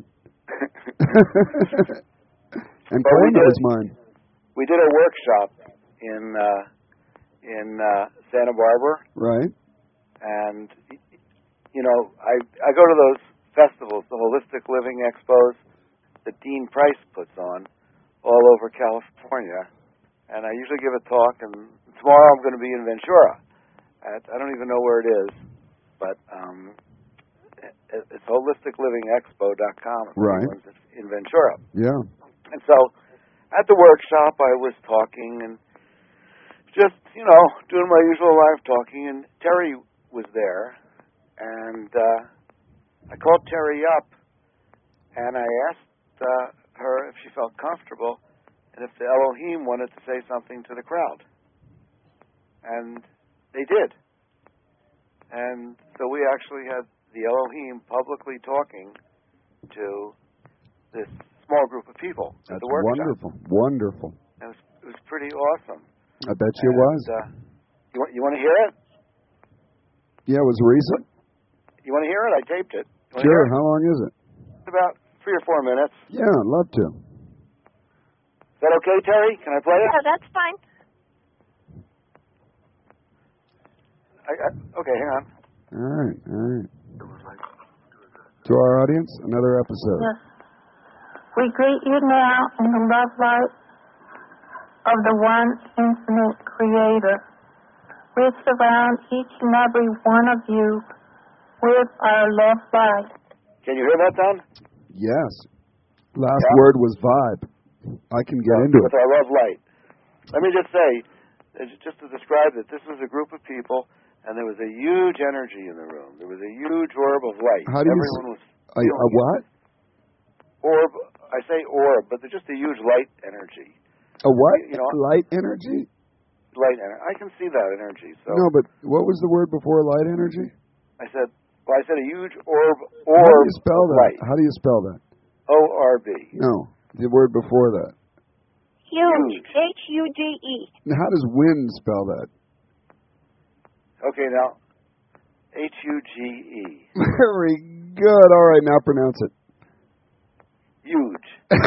[SPEAKER 2] And
[SPEAKER 1] Well, we
[SPEAKER 2] Coleman
[SPEAKER 1] did.
[SPEAKER 2] is mine.
[SPEAKER 1] We did a workshop in uh, in uh, Santa Barbara,
[SPEAKER 2] Right.
[SPEAKER 1] and you know, I I go to those festivals, the Holistic Living Expos that Dean Price puts on all over California, and I usually give a talk. And tomorrow I'm going to be in Ventura. At, I don't even know where it is, but um, it, it's holistic living expo dot com.
[SPEAKER 2] Right.
[SPEAKER 1] In Ventura.
[SPEAKER 2] Yeah.
[SPEAKER 1] And so, at the workshop, I was talking and just, you know, doing my usual live talking, and Terry was there, and uh, I called Terry up, and I asked uh, her if she felt comfortable, and if the Elohim wanted to say something to the crowd. And they did. And so we actually had the Elohim publicly talking to this small group of people at
[SPEAKER 2] That's
[SPEAKER 1] the workshop.
[SPEAKER 2] wonderful. Wonderful.
[SPEAKER 1] It pretty awesome.
[SPEAKER 2] I bet you
[SPEAKER 1] and,
[SPEAKER 2] it was.
[SPEAKER 1] Uh, you want you want to hear it?
[SPEAKER 2] Yeah, it was recent.
[SPEAKER 1] You want to hear it? I taped it.
[SPEAKER 2] Sure. How long is it?
[SPEAKER 1] It's about three or four minutes.
[SPEAKER 2] Yeah, I'd love to.
[SPEAKER 1] Is that okay, Terry? Can I play it?
[SPEAKER 4] Yeah, that's fine.
[SPEAKER 1] I, I, okay, hang on.
[SPEAKER 2] All right, all right. To our audience, another episode.
[SPEAKER 4] Yes. We greet you now in the love light of the one infinite Creator. We surround each and every one of you with our love light.
[SPEAKER 1] Can you hear that, Don?
[SPEAKER 2] Yes. Last
[SPEAKER 1] Yeah.
[SPEAKER 2] word was vibe. I can get
[SPEAKER 1] Yeah,
[SPEAKER 2] into
[SPEAKER 1] with
[SPEAKER 2] it.
[SPEAKER 1] our love light. Let me just say, uh, just to describe it, this was a group of people, and there was a huge energy in the room. There was a huge orb of light.
[SPEAKER 2] How do you
[SPEAKER 1] Everyone was
[SPEAKER 2] A, a what?
[SPEAKER 1] Orb. I say orb, but there's just a huge light energy.
[SPEAKER 2] A what?
[SPEAKER 1] You know,
[SPEAKER 2] light energy?
[SPEAKER 1] Light energy. I can see that energy. So
[SPEAKER 2] No, but what was the word before light energy?
[SPEAKER 1] I said, well, I said a huge orb.
[SPEAKER 2] How
[SPEAKER 1] Orb.
[SPEAKER 2] do you spell that?
[SPEAKER 1] Light.
[SPEAKER 2] How do you spell that?
[SPEAKER 1] O R B.
[SPEAKER 2] No, the word before that.
[SPEAKER 4] Huge. H U G E.
[SPEAKER 2] Now, how does wind spell that?
[SPEAKER 1] Okay, now H U G E.
[SPEAKER 2] Very good. All right, now pronounce it.
[SPEAKER 1] Huge.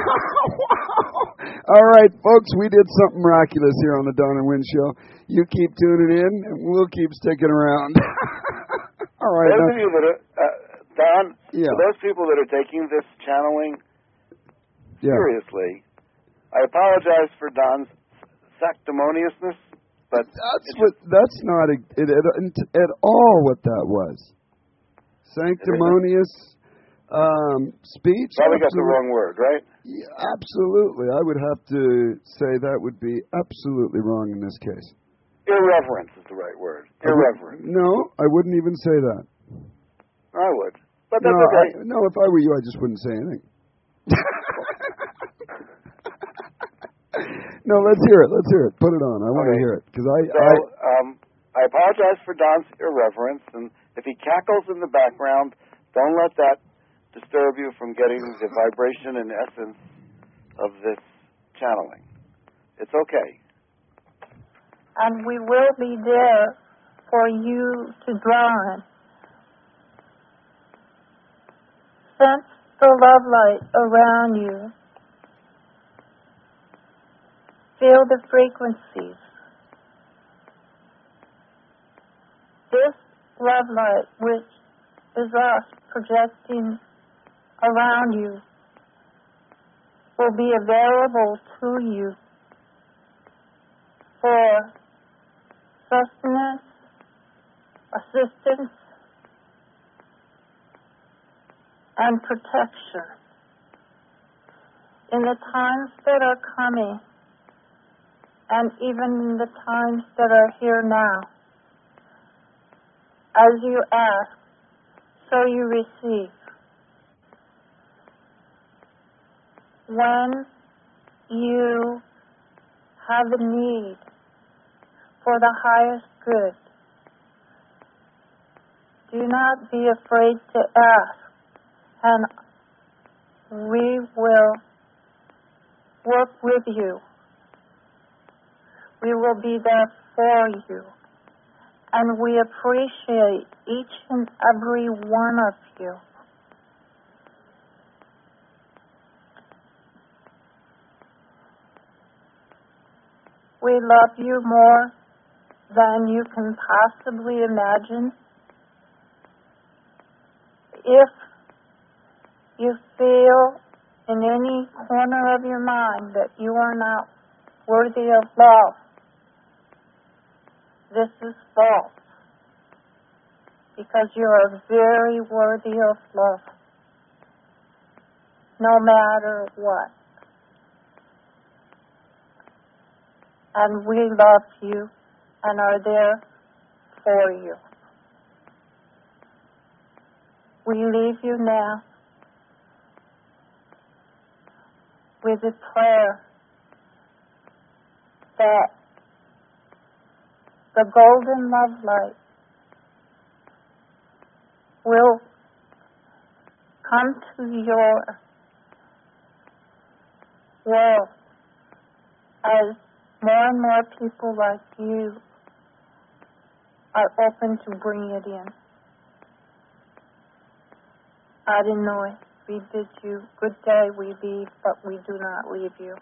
[SPEAKER 2] All right, folks, we did something miraculous here on the Don and Wynn Show. You keep tuning in, and we'll keep sticking around. All right.
[SPEAKER 1] Those
[SPEAKER 2] now,
[SPEAKER 1] of you that are, uh, Don,
[SPEAKER 2] Yeah.
[SPEAKER 1] for those people that are taking this channeling
[SPEAKER 2] yeah.
[SPEAKER 1] seriously, I apologize for Don's sanctimoniousness, but
[SPEAKER 2] That's what. That's not a, it, it, at all what that was. Sanctimonious um, speech.
[SPEAKER 1] probably got the
[SPEAKER 2] absolutely.
[SPEAKER 1] wrong word, right?
[SPEAKER 2] Yeah, absolutely. I would have to say that would be absolutely wrong in this case.
[SPEAKER 1] Irreverence is the right word.
[SPEAKER 2] I would-
[SPEAKER 1] Irreverence.
[SPEAKER 2] No, I wouldn't even say that.
[SPEAKER 1] I would. But
[SPEAKER 2] No,
[SPEAKER 1] that's okay.
[SPEAKER 2] I, no, if I were you, I just wouldn't say anything. No, let's hear it. Let's hear it. Put it on. I want to
[SPEAKER 1] Okay.
[SPEAKER 2] hear it because I,
[SPEAKER 1] So,
[SPEAKER 2] I.
[SPEAKER 1] um, I apologize for Don's irreverence, and if he cackles in the background, don't let that disturb you from getting the vibration and essence of this channeling. It's okay.
[SPEAKER 4] And we will be there for you to draw on. Sense the love light around you. Feel the frequencies. This love light, which is us projecting around you, will be available to you for sustenance, assistance, and protection in the times that are coming, and even in the times that are here now. As you ask, so you receive. When you have a need for the highest good, do not be afraid to ask, and we will work with you. We will be there for you. And we appreciate each and every one of you. We love you more than you can possibly imagine. If you feel in any corner of your mind that you are not worthy of love, this is false, because you are very worthy of love, no matter what. And we love you and are there for you. We leave you now with a prayer that the golden love light will come to your world as
[SPEAKER 5] more and more people like you are open to bring it in. Adonai, we bid you good day, we leave, but we do not leave you.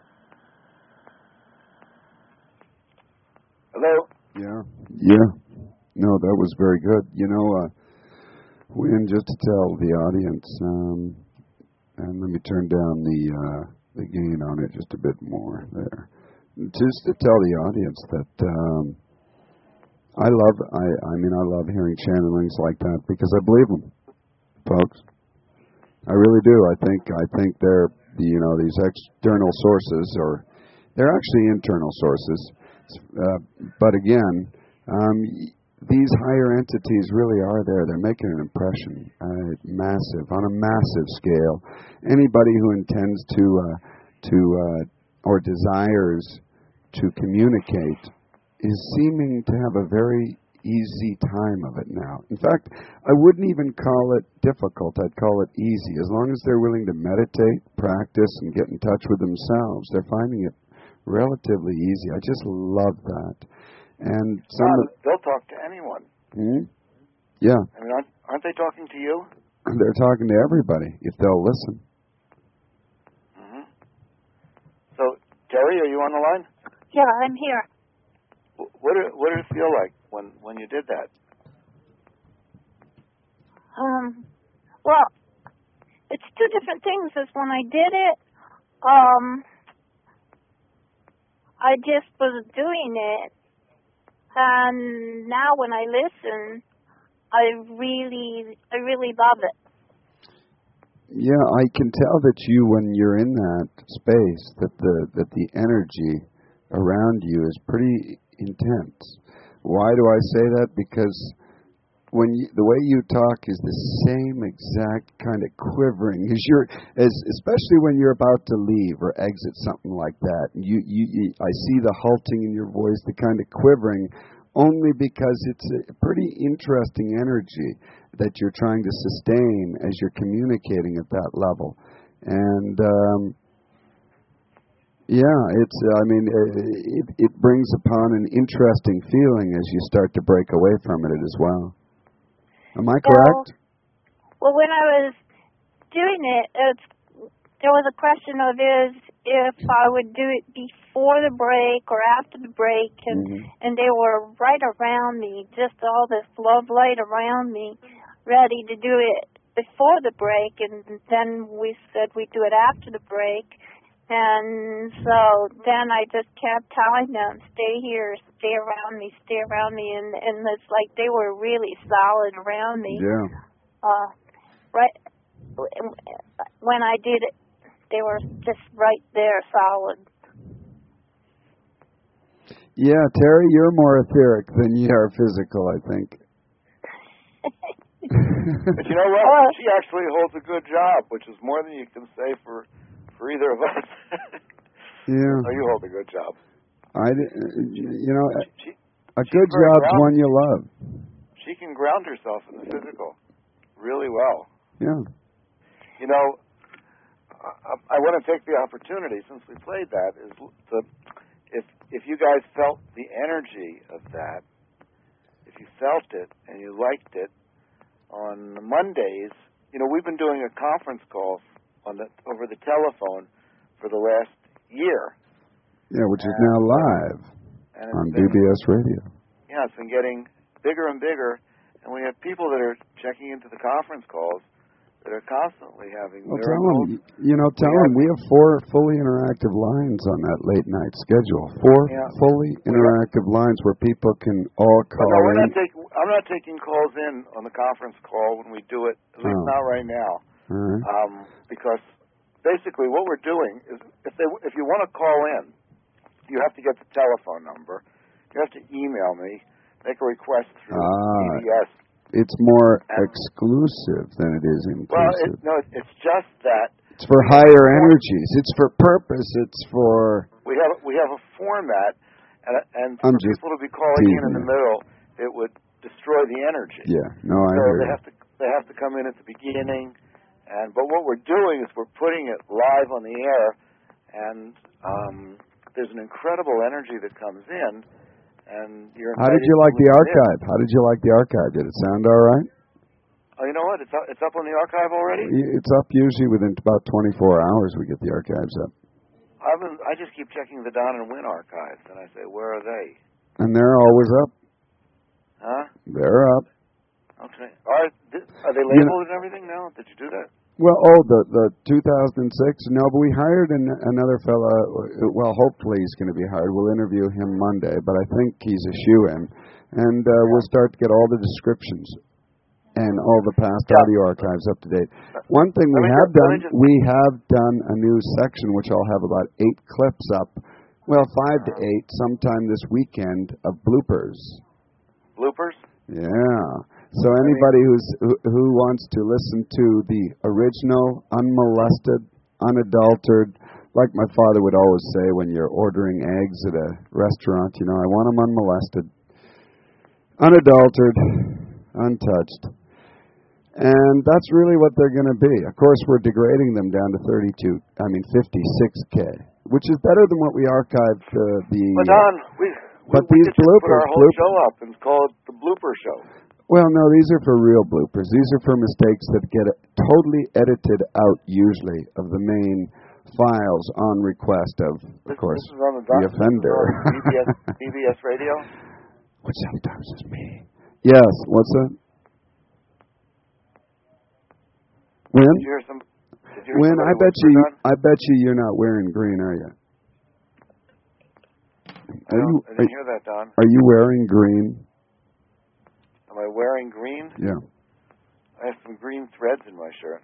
[SPEAKER 1] Hello?
[SPEAKER 2] Yeah. Yeah. No, that was very good. You know, uh, Wynn, just to tell the audience, um, and let me turn down the uh, the gain on it just a bit more there. Just to tell the audience that um, I love, I, I mean, I love hearing channelings like that because I believe them, folks. I really do. I think, I think they're, you know, these external sources, or they're actually internal sources. Uh, but again, um, these higher entities really are there. They're making an impression, uh, massive, on a massive scale. Anybody who intends to, uh, to, uh, or desires to communicate is seeming to have a very easy time of it now. In fact, I wouldn't even call it difficult. I'd call it easy. As long as they're willing to meditate, practice, and get in touch with themselves, they're finding it relatively easy. I just love that. And some
[SPEAKER 1] Well,
[SPEAKER 2] of,
[SPEAKER 1] they'll talk to anyone.
[SPEAKER 2] hmm? Yeah,
[SPEAKER 1] I mean, aren't, aren't they talking to you?
[SPEAKER 2] they're talking to everybody if they'll listen.
[SPEAKER 1] Mm-hmm. So, Terry, are you on the line?
[SPEAKER 4] Yeah, I'm here.
[SPEAKER 1] Wh- What did, what did it feel like when, when you did that?
[SPEAKER 4] Um, well, it's two different things. As when I did it, um, I just was doing it, and now when I listen, I really, I really love it.
[SPEAKER 2] Yeah, I can tell that you, when you're in that space, that the that the energy around you is pretty intense. Why do I say that? Because when you, the way you talk is the same exact kind of quivering as you're, as especially when you're about to leave or exit something like that. You, you, you I see the halting in your voice, the kind of quivering, only because it's a pretty interesting energy that you're trying to sustain as you're communicating at that level. And um, yeah, it's, I mean, it, it brings upon an interesting feeling as you start to break away from it as well. Am I correct?
[SPEAKER 4] Well, well when I was doing it, it's, there was a question of is if I would do it before the break or after the break, and
[SPEAKER 2] Mm-hmm.
[SPEAKER 4] and they were right around me, just all this love light around me, ready to do it before the break, and then we said we'd do it after the break. And so then I just kept telling them, stay here, stay around me, stay around me. And, and it's like they were really solid around me.
[SPEAKER 2] Yeah.
[SPEAKER 4] Uh, right when I did it, they were just right there, solid.
[SPEAKER 2] Yeah, Terry, you're more etheric than you are physical, I think.
[SPEAKER 1] But you know what?
[SPEAKER 4] Well,
[SPEAKER 1] She actually holds a good job, which is more than you can say for, for either of us.
[SPEAKER 2] Yeah.
[SPEAKER 1] So you hold a good job.
[SPEAKER 2] I, you know,
[SPEAKER 1] She,
[SPEAKER 2] a
[SPEAKER 1] she's
[SPEAKER 2] good
[SPEAKER 1] very
[SPEAKER 2] job's
[SPEAKER 1] grounded.
[SPEAKER 2] one you love.
[SPEAKER 1] She can ground herself in the physical really well.
[SPEAKER 2] Yeah.
[SPEAKER 1] You know, I, I want to take the opportunity, since we played that, is to, if if you guys felt the energy of that, if you felt it and you liked it, on Mondays, you know, we've been doing a conference call on the over the telephone for the last year.
[SPEAKER 2] Yeah, which is
[SPEAKER 1] And,
[SPEAKER 2] now live
[SPEAKER 1] and it's
[SPEAKER 2] on
[SPEAKER 1] been,
[SPEAKER 2] B B S Radio.
[SPEAKER 1] Yeah, it's been getting bigger and bigger, and we have people that are checking into the conference calls that are constantly having
[SPEAKER 2] Well, tell
[SPEAKER 1] miracles.
[SPEAKER 2] them, you know, tell
[SPEAKER 1] We
[SPEAKER 2] them
[SPEAKER 1] have-
[SPEAKER 2] we have four fully interactive lines on that late night schedule. Four
[SPEAKER 1] Yeah.
[SPEAKER 2] fully
[SPEAKER 1] We
[SPEAKER 2] interactive lines where people can all
[SPEAKER 1] But
[SPEAKER 2] call
[SPEAKER 1] no, we're
[SPEAKER 2] in.
[SPEAKER 1] not taking. I'm not taking calls in on the conference call when we do it. At least
[SPEAKER 2] Oh.
[SPEAKER 1] not right now,
[SPEAKER 2] All right.
[SPEAKER 1] um, because basically what we're doing is, if they, if you want to call in, you have to get the telephone number. You have to email me, make a request through
[SPEAKER 2] Ah.
[SPEAKER 1] B B S.
[SPEAKER 2] It's more
[SPEAKER 1] And-
[SPEAKER 2] exclusive than it is
[SPEAKER 1] Well,
[SPEAKER 2] inclusive.
[SPEAKER 1] it, no, it's just that
[SPEAKER 2] It's for higher energies. It's for purpose. It's for.
[SPEAKER 1] we have we have a format, and, and
[SPEAKER 2] I'm
[SPEAKER 1] for
[SPEAKER 2] just
[SPEAKER 1] people to be calling in in
[SPEAKER 2] teasing
[SPEAKER 1] the
[SPEAKER 2] you.
[SPEAKER 1] middle, it would destroy the energy.
[SPEAKER 2] Yeah. No, I
[SPEAKER 1] So
[SPEAKER 2] hear
[SPEAKER 1] they
[SPEAKER 2] you.
[SPEAKER 1] have to they have to come in at the beginning, and but what we're doing is we're putting it live on the air, and um, there's an incredible energy that comes in, and you're.
[SPEAKER 2] How did you like the archive? How did you like the archive? Did it sound all right?
[SPEAKER 1] Oh, you know what? It's up, it's up on the archive already?
[SPEAKER 2] It's up usually within about twenty-four hours we get the archives up.
[SPEAKER 1] I've been, I just keep checking the Don and Win archives, and I say, where are they?
[SPEAKER 2] And they're always up.
[SPEAKER 1] Huh?
[SPEAKER 2] They're up.
[SPEAKER 1] Okay. Are, are they labeled
[SPEAKER 2] You know,
[SPEAKER 1] and everything now? Did you do that?
[SPEAKER 2] Well, oh, the the two thousand six. No, but we hired an, another fella. Well, hopefully he's going to be hired. We'll interview him Monday, but I think he's a shoe-in, and uh, yeah. we'll start to get all the descriptions and all the past yeah. audio archives up to date. One thing we have just, done, just... we have done a new section which I'll have about eight clips up. Well, five uh, to eight sometime this weekend of bloopers.
[SPEAKER 1] Bloopers?
[SPEAKER 2] Yeah. So anybody who's who, who wants to listen to the original, unmolested, unadulterated, like my father would always say when you're ordering eggs at a restaurant, you know, I want them unmolested, unadulterated, untouched. And that's really what they're going to be. Of course, we're degrading them down to thirty-two, I mean fifty-six K, which is better than what we archived uh, the...
[SPEAKER 1] But Don, we,
[SPEAKER 2] but
[SPEAKER 1] we,
[SPEAKER 2] these
[SPEAKER 1] we
[SPEAKER 2] bloopers,
[SPEAKER 1] put our whole
[SPEAKER 2] bloopers,
[SPEAKER 1] show up and call it the Blooper Show.
[SPEAKER 2] Well, no, these are for real bloopers. These are for mistakes that get totally edited out, usually, of the main files on request of, of
[SPEAKER 1] this,
[SPEAKER 2] course,
[SPEAKER 1] this is on the,
[SPEAKER 2] the offender.
[SPEAKER 1] B B S, B B S radio?
[SPEAKER 2] Which sometimes is me. Yes, what's that? When?
[SPEAKER 1] Did you hear some, did you hear
[SPEAKER 2] when I bet you, I bet you you're not wearing green, are you?
[SPEAKER 1] Are you I didn't are, hear that, Don.
[SPEAKER 2] Are you wearing green?
[SPEAKER 1] Am I wearing green?
[SPEAKER 2] Yeah.
[SPEAKER 1] I have some green threads in my shirt.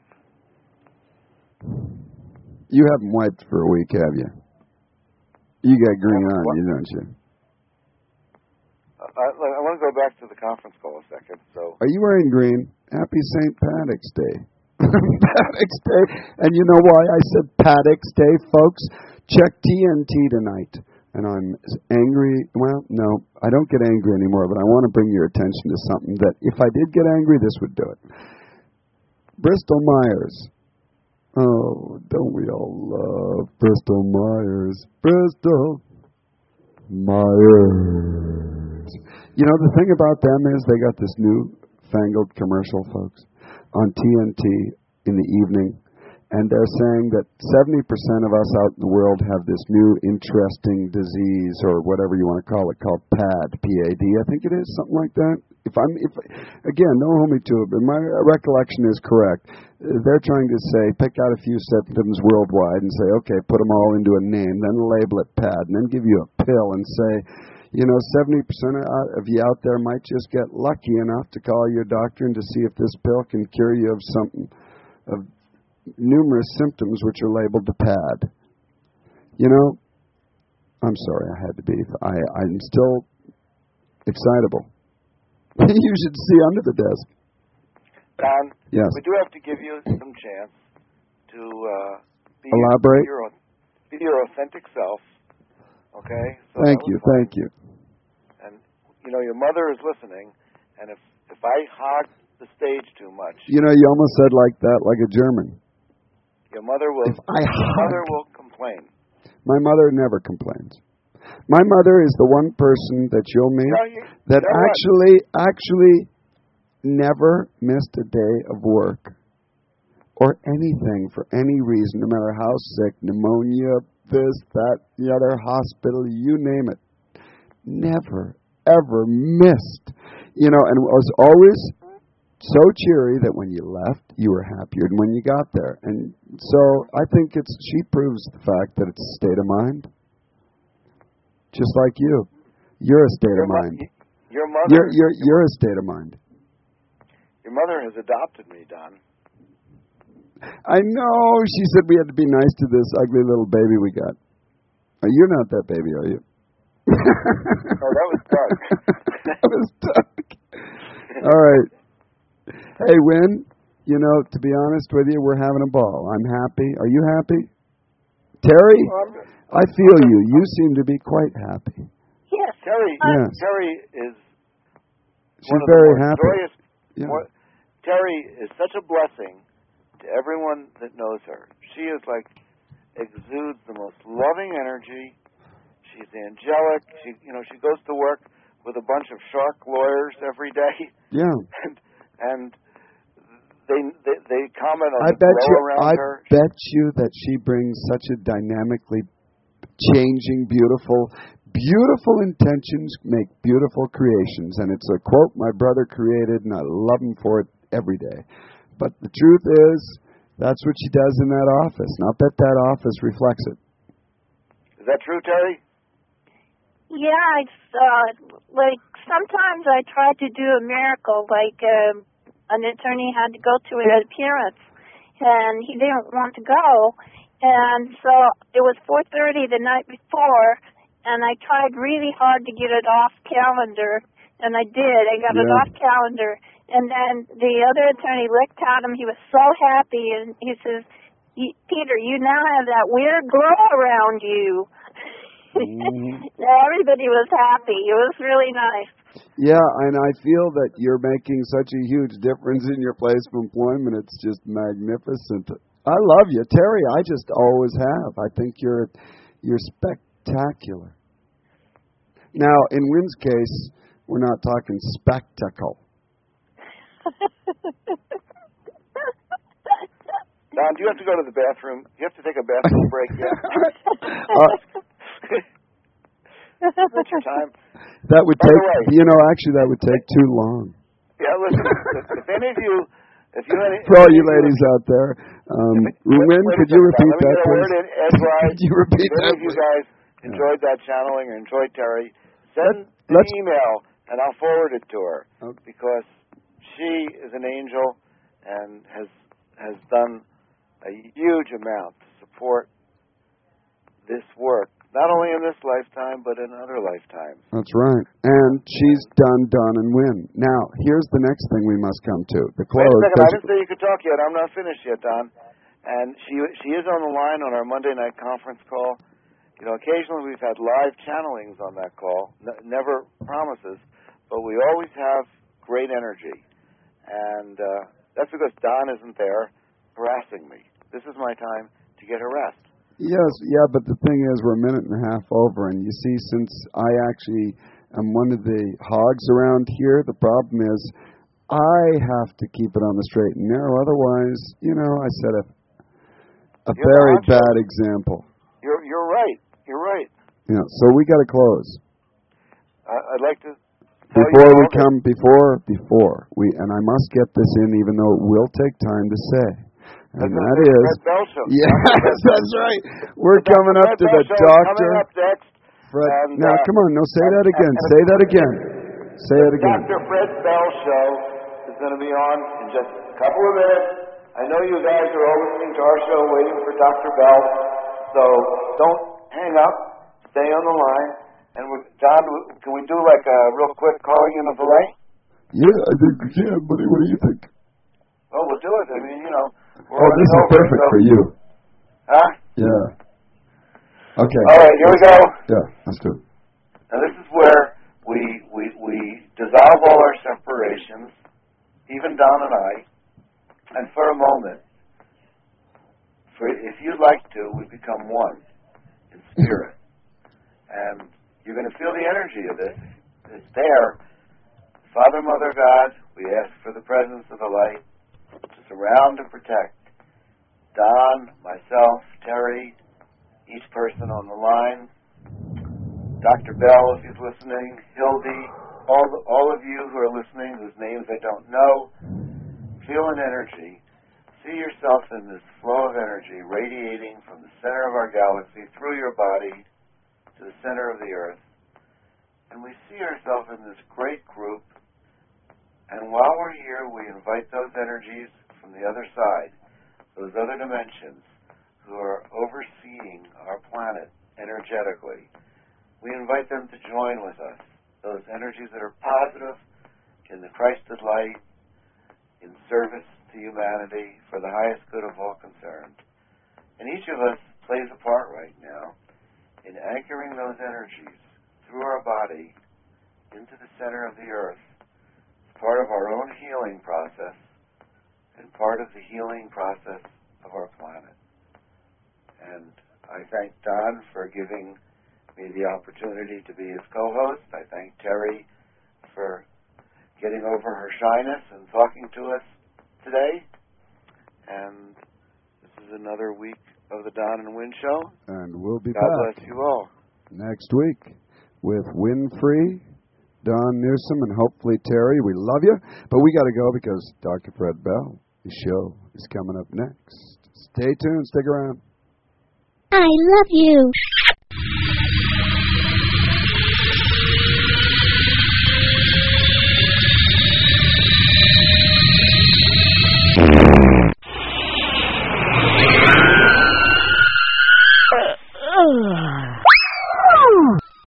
[SPEAKER 2] You haven't wiped for a week, have you? You got green on
[SPEAKER 1] what?
[SPEAKER 2] you, don't you?
[SPEAKER 1] Uh, I, I want to go back to the conference call a second. So,
[SPEAKER 2] are you wearing green? Happy Saint Patrick's Day. Patrick's Day. And you know why I said Patrick's Day, folks? Check T N T tonight. And I'm angry. Well, no, I don't get angry anymore, but I want to bring your attention to something that if I did get angry, this would do it. Bristol Myers. Oh, don't we all love Bristol Myers? Bristol Myers. You know, the thing about them is they got this new fangled commercial, folks, on T N T in the evening. And they're saying that seventy percent of us out in the world have this new interesting disease, or whatever you want to call it, called P A D, P A D, I think it is, something like that. If I'm, if again, don't hold me to it, but my recollection is correct. They're trying to say, pick out a few symptoms worldwide and say, okay, put them all into a name, then label it P A D, and then give you a pill and say, you know, seventy percent of you out there might just get lucky enough to call your doctor and to see if this pill can cure you of something, of numerous symptoms which are labeled the P A D. You know, I'm sorry, I had to be. I, I'm still excitable. You should see under the desk.
[SPEAKER 1] Don,
[SPEAKER 2] yes.
[SPEAKER 1] We do have to give you some chance to uh, be,
[SPEAKER 2] elaborate.
[SPEAKER 1] Your, be your authentic self. Okay. So
[SPEAKER 2] thank you,
[SPEAKER 1] fun.
[SPEAKER 2] thank you.
[SPEAKER 1] And you know, your mother is listening, and if if I hog the stage too much,
[SPEAKER 2] you know, you almost said like that, like a German.
[SPEAKER 1] Your mother will.
[SPEAKER 2] If I
[SPEAKER 1] your mother will complain.
[SPEAKER 2] My mother never complains. My mother is the one person that you'll meet
[SPEAKER 1] no, you,
[SPEAKER 2] that
[SPEAKER 1] you know
[SPEAKER 2] actually, what? actually never missed a day of work or anything for any reason, no matter how sick, pneumonia, this, that, the other, hospital, you name it. Never, ever missed. You know, and it was always so cheery that when you left, you were happier than when you got there. And so I think it's she proves the fact that it's a state of mind. Just like you. You're a state
[SPEAKER 1] your
[SPEAKER 2] of
[SPEAKER 1] mo-
[SPEAKER 2] mind.
[SPEAKER 1] Your mother
[SPEAKER 2] You're, you're, you're a state of mind.
[SPEAKER 1] Your mother has adopted me, Don.
[SPEAKER 2] I know. She said we had to be nice to this ugly little baby we got. Oh, you're not that baby, are you?
[SPEAKER 1] Oh, that was dark.
[SPEAKER 2] That was dark. All right. Hey, Win, you know, to be honest with you, we're having a ball. I'm happy. Are you happy? Terry,
[SPEAKER 1] well,
[SPEAKER 2] I feel you. You seem to be quite happy.
[SPEAKER 4] Yes.
[SPEAKER 1] Terry,
[SPEAKER 2] yes.
[SPEAKER 1] Terry is
[SPEAKER 2] She's
[SPEAKER 1] one of
[SPEAKER 2] very
[SPEAKER 1] the more
[SPEAKER 2] happy.
[SPEAKER 1] Joyous,
[SPEAKER 2] yeah.
[SPEAKER 1] more, Terry is such a blessing to everyone that knows her. She is like, exudes the most loving energy She's angelic. She, you know, she goes to work with a bunch of shark lawyers every day.
[SPEAKER 2] Yeah.
[SPEAKER 1] And and they they, they comment on
[SPEAKER 2] I
[SPEAKER 1] the
[SPEAKER 2] bet
[SPEAKER 1] glow
[SPEAKER 2] you.
[SPEAKER 1] around
[SPEAKER 2] I
[SPEAKER 1] her.
[SPEAKER 2] bet you that she brings such a dynamically changing, beautiful, beautiful intentions make beautiful creations. And it's a quote my brother created, and I love him for it every day. But the truth is, that's what she does in that office. Not that that office reflects it.
[SPEAKER 1] Is that true, Terry?
[SPEAKER 4] Yeah, it's uh, like sometimes I try to do a miracle, like um, an attorney had to go to an appearance, and he didn't want to go, and so it was four thirty the night before, and I tried really hard to get it off calendar, and I did. I got
[SPEAKER 2] Yeah.
[SPEAKER 4] it off calendar, and then the other attorney looked at him. He was so happy, and he says, "Peter, you now have that weird glow around you."
[SPEAKER 2] Mm-hmm.
[SPEAKER 4] Everybody was happy. It was really nice.
[SPEAKER 2] Yeah, and I feel that you're making such a huge difference in your place of employment. It's just magnificent. I love you, Terry. I just always have. I think you're you're spectacular. Now, in Wynn's case, we're not talking spectacle.
[SPEAKER 1] Don, do you have to go to the bathroom? You have to take a bathroom break yet?
[SPEAKER 2] uh,
[SPEAKER 1] That's your time.
[SPEAKER 2] That would
[SPEAKER 1] By the
[SPEAKER 2] take,
[SPEAKER 1] way-
[SPEAKER 2] you know, actually that would take too long.
[SPEAKER 1] Yeah, listen, if, if any of you, if you any,
[SPEAKER 2] For all
[SPEAKER 1] any
[SPEAKER 2] you
[SPEAKER 1] of
[SPEAKER 2] ladies out there, um,
[SPEAKER 1] Wait-
[SPEAKER 2] Wynn,
[SPEAKER 1] wait a
[SPEAKER 2] could you
[SPEAKER 1] second,
[SPEAKER 2] repeat
[SPEAKER 1] Don.
[SPEAKER 2] that,
[SPEAKER 1] Let me get a
[SPEAKER 2] please?
[SPEAKER 1] word in edgewise.
[SPEAKER 2] Could you repeat
[SPEAKER 1] If
[SPEAKER 2] that,
[SPEAKER 1] any of you
[SPEAKER 2] please?
[SPEAKER 1] guys enjoyed that channeling or enjoyed Terry, send
[SPEAKER 2] Let-
[SPEAKER 1] an
[SPEAKER 2] let's-
[SPEAKER 1] email and I'll forward it to her
[SPEAKER 2] Okay.
[SPEAKER 1] because she is an angel and has has done a huge amount to support this work, not only in this lifetime but in other lifetimes.
[SPEAKER 2] That's right. And she's done, done, and Wynn. Now, here's the next thing we must come to. The
[SPEAKER 1] Wait
[SPEAKER 2] close.
[SPEAKER 1] a second, I
[SPEAKER 2] does-
[SPEAKER 1] didn't say you could talk yet. I'm not finished yet, Don. And she she is on the line on our Monday night conference call. You know, occasionally we've had live channelings on that call. N- never promises, but we always have great energy. And uh, that's because Don isn't there harassing me. This is my time to get harassed.
[SPEAKER 2] Yes, yeah, but the thing is, we're a minute and a half over, and you see, since I actually am one of the hogs around here, the problem is I have to keep it on the straight and narrow. Otherwise, you know, I set a a
[SPEAKER 1] You're
[SPEAKER 2] very
[SPEAKER 1] the honcho.
[SPEAKER 2] bad example.
[SPEAKER 1] You're you're right. You're right.
[SPEAKER 2] Yeah, so we got to close
[SPEAKER 1] Uh, I'd like to tell
[SPEAKER 2] before
[SPEAKER 1] you
[SPEAKER 2] we
[SPEAKER 1] all that-
[SPEAKER 2] come. Before before we, and I must get this in, even though it will take time to say, and
[SPEAKER 1] That's
[SPEAKER 2] that
[SPEAKER 1] the
[SPEAKER 2] is.
[SPEAKER 1] Fred Bell Show.
[SPEAKER 2] Yes, that's right. We're
[SPEAKER 1] Doctor
[SPEAKER 2] coming up
[SPEAKER 1] Fred
[SPEAKER 2] to
[SPEAKER 1] Bell
[SPEAKER 2] the
[SPEAKER 1] Show is
[SPEAKER 2] doctor.
[SPEAKER 1] Coming up next.
[SPEAKER 2] Fred,
[SPEAKER 1] And,
[SPEAKER 2] now,
[SPEAKER 1] uh,
[SPEAKER 2] come on, no, say
[SPEAKER 1] and-
[SPEAKER 2] that again.
[SPEAKER 1] and-
[SPEAKER 2] Say that again. Say it again.
[SPEAKER 1] Doctor Fred Bell Show is going to be on in just a couple of minutes. I know you guys are all listening to our show, waiting for Doctor Bell. So don't hang up. Stay on the line. And we, John, can we do like a real quick calling in the filet?
[SPEAKER 2] Yeah, I think we can, buddy. What do you think?
[SPEAKER 1] Well, we'll do it. I mean, you know. We're
[SPEAKER 2] Oh, this is
[SPEAKER 1] over,
[SPEAKER 2] perfect
[SPEAKER 1] so-
[SPEAKER 2] for you.
[SPEAKER 1] Huh?
[SPEAKER 2] Yeah. Okay.
[SPEAKER 1] All right, here we go.
[SPEAKER 2] Yeah, let's do it.
[SPEAKER 1] Now this is where we we we dissolve all our separations, even Don and I, and for a moment, for if you'd like to, we become one in spirit, and you're going to feel the energy of this. It's there. Father, Mother, God, we ask for the presence of the light to surround and protect Don, myself, Terry, each person on the line. Doctor Bell, if he's listening, Hildy, all the, all of you who are listening, whose names I don't know, feel an energy. See yourself in this flow of energy radiating from the center of our galaxy through your body to the center of the earth. And we see ourselves in this great group. And while we're here, we invite those energies from the other side, those other dimensions who are overseeing our planet energetically. We invite them to join with us, those energies that are positive, in the Christed light, in service to humanity, for the highest good of all concerned. And each of us plays a part right now in anchoring those energies through our body into the center of the earth. It's part of our own healing process and part of the healing process of our planet. And I thank Don for giving
[SPEAKER 6] me the opportunity to be his co-host. I thank Terry for getting over her shyness and talking to us today. And this is another week of the Don and Win Show.
[SPEAKER 2] And we'll be
[SPEAKER 6] God
[SPEAKER 2] back.
[SPEAKER 6] bless you all.
[SPEAKER 2] Next week with Winfrey, Don Newsom, and hopefully Terry. We love you, but we got to go because Doctor Fred Bell, his show, is coming up next. Stay tuned. Stick around.
[SPEAKER 7] I love you.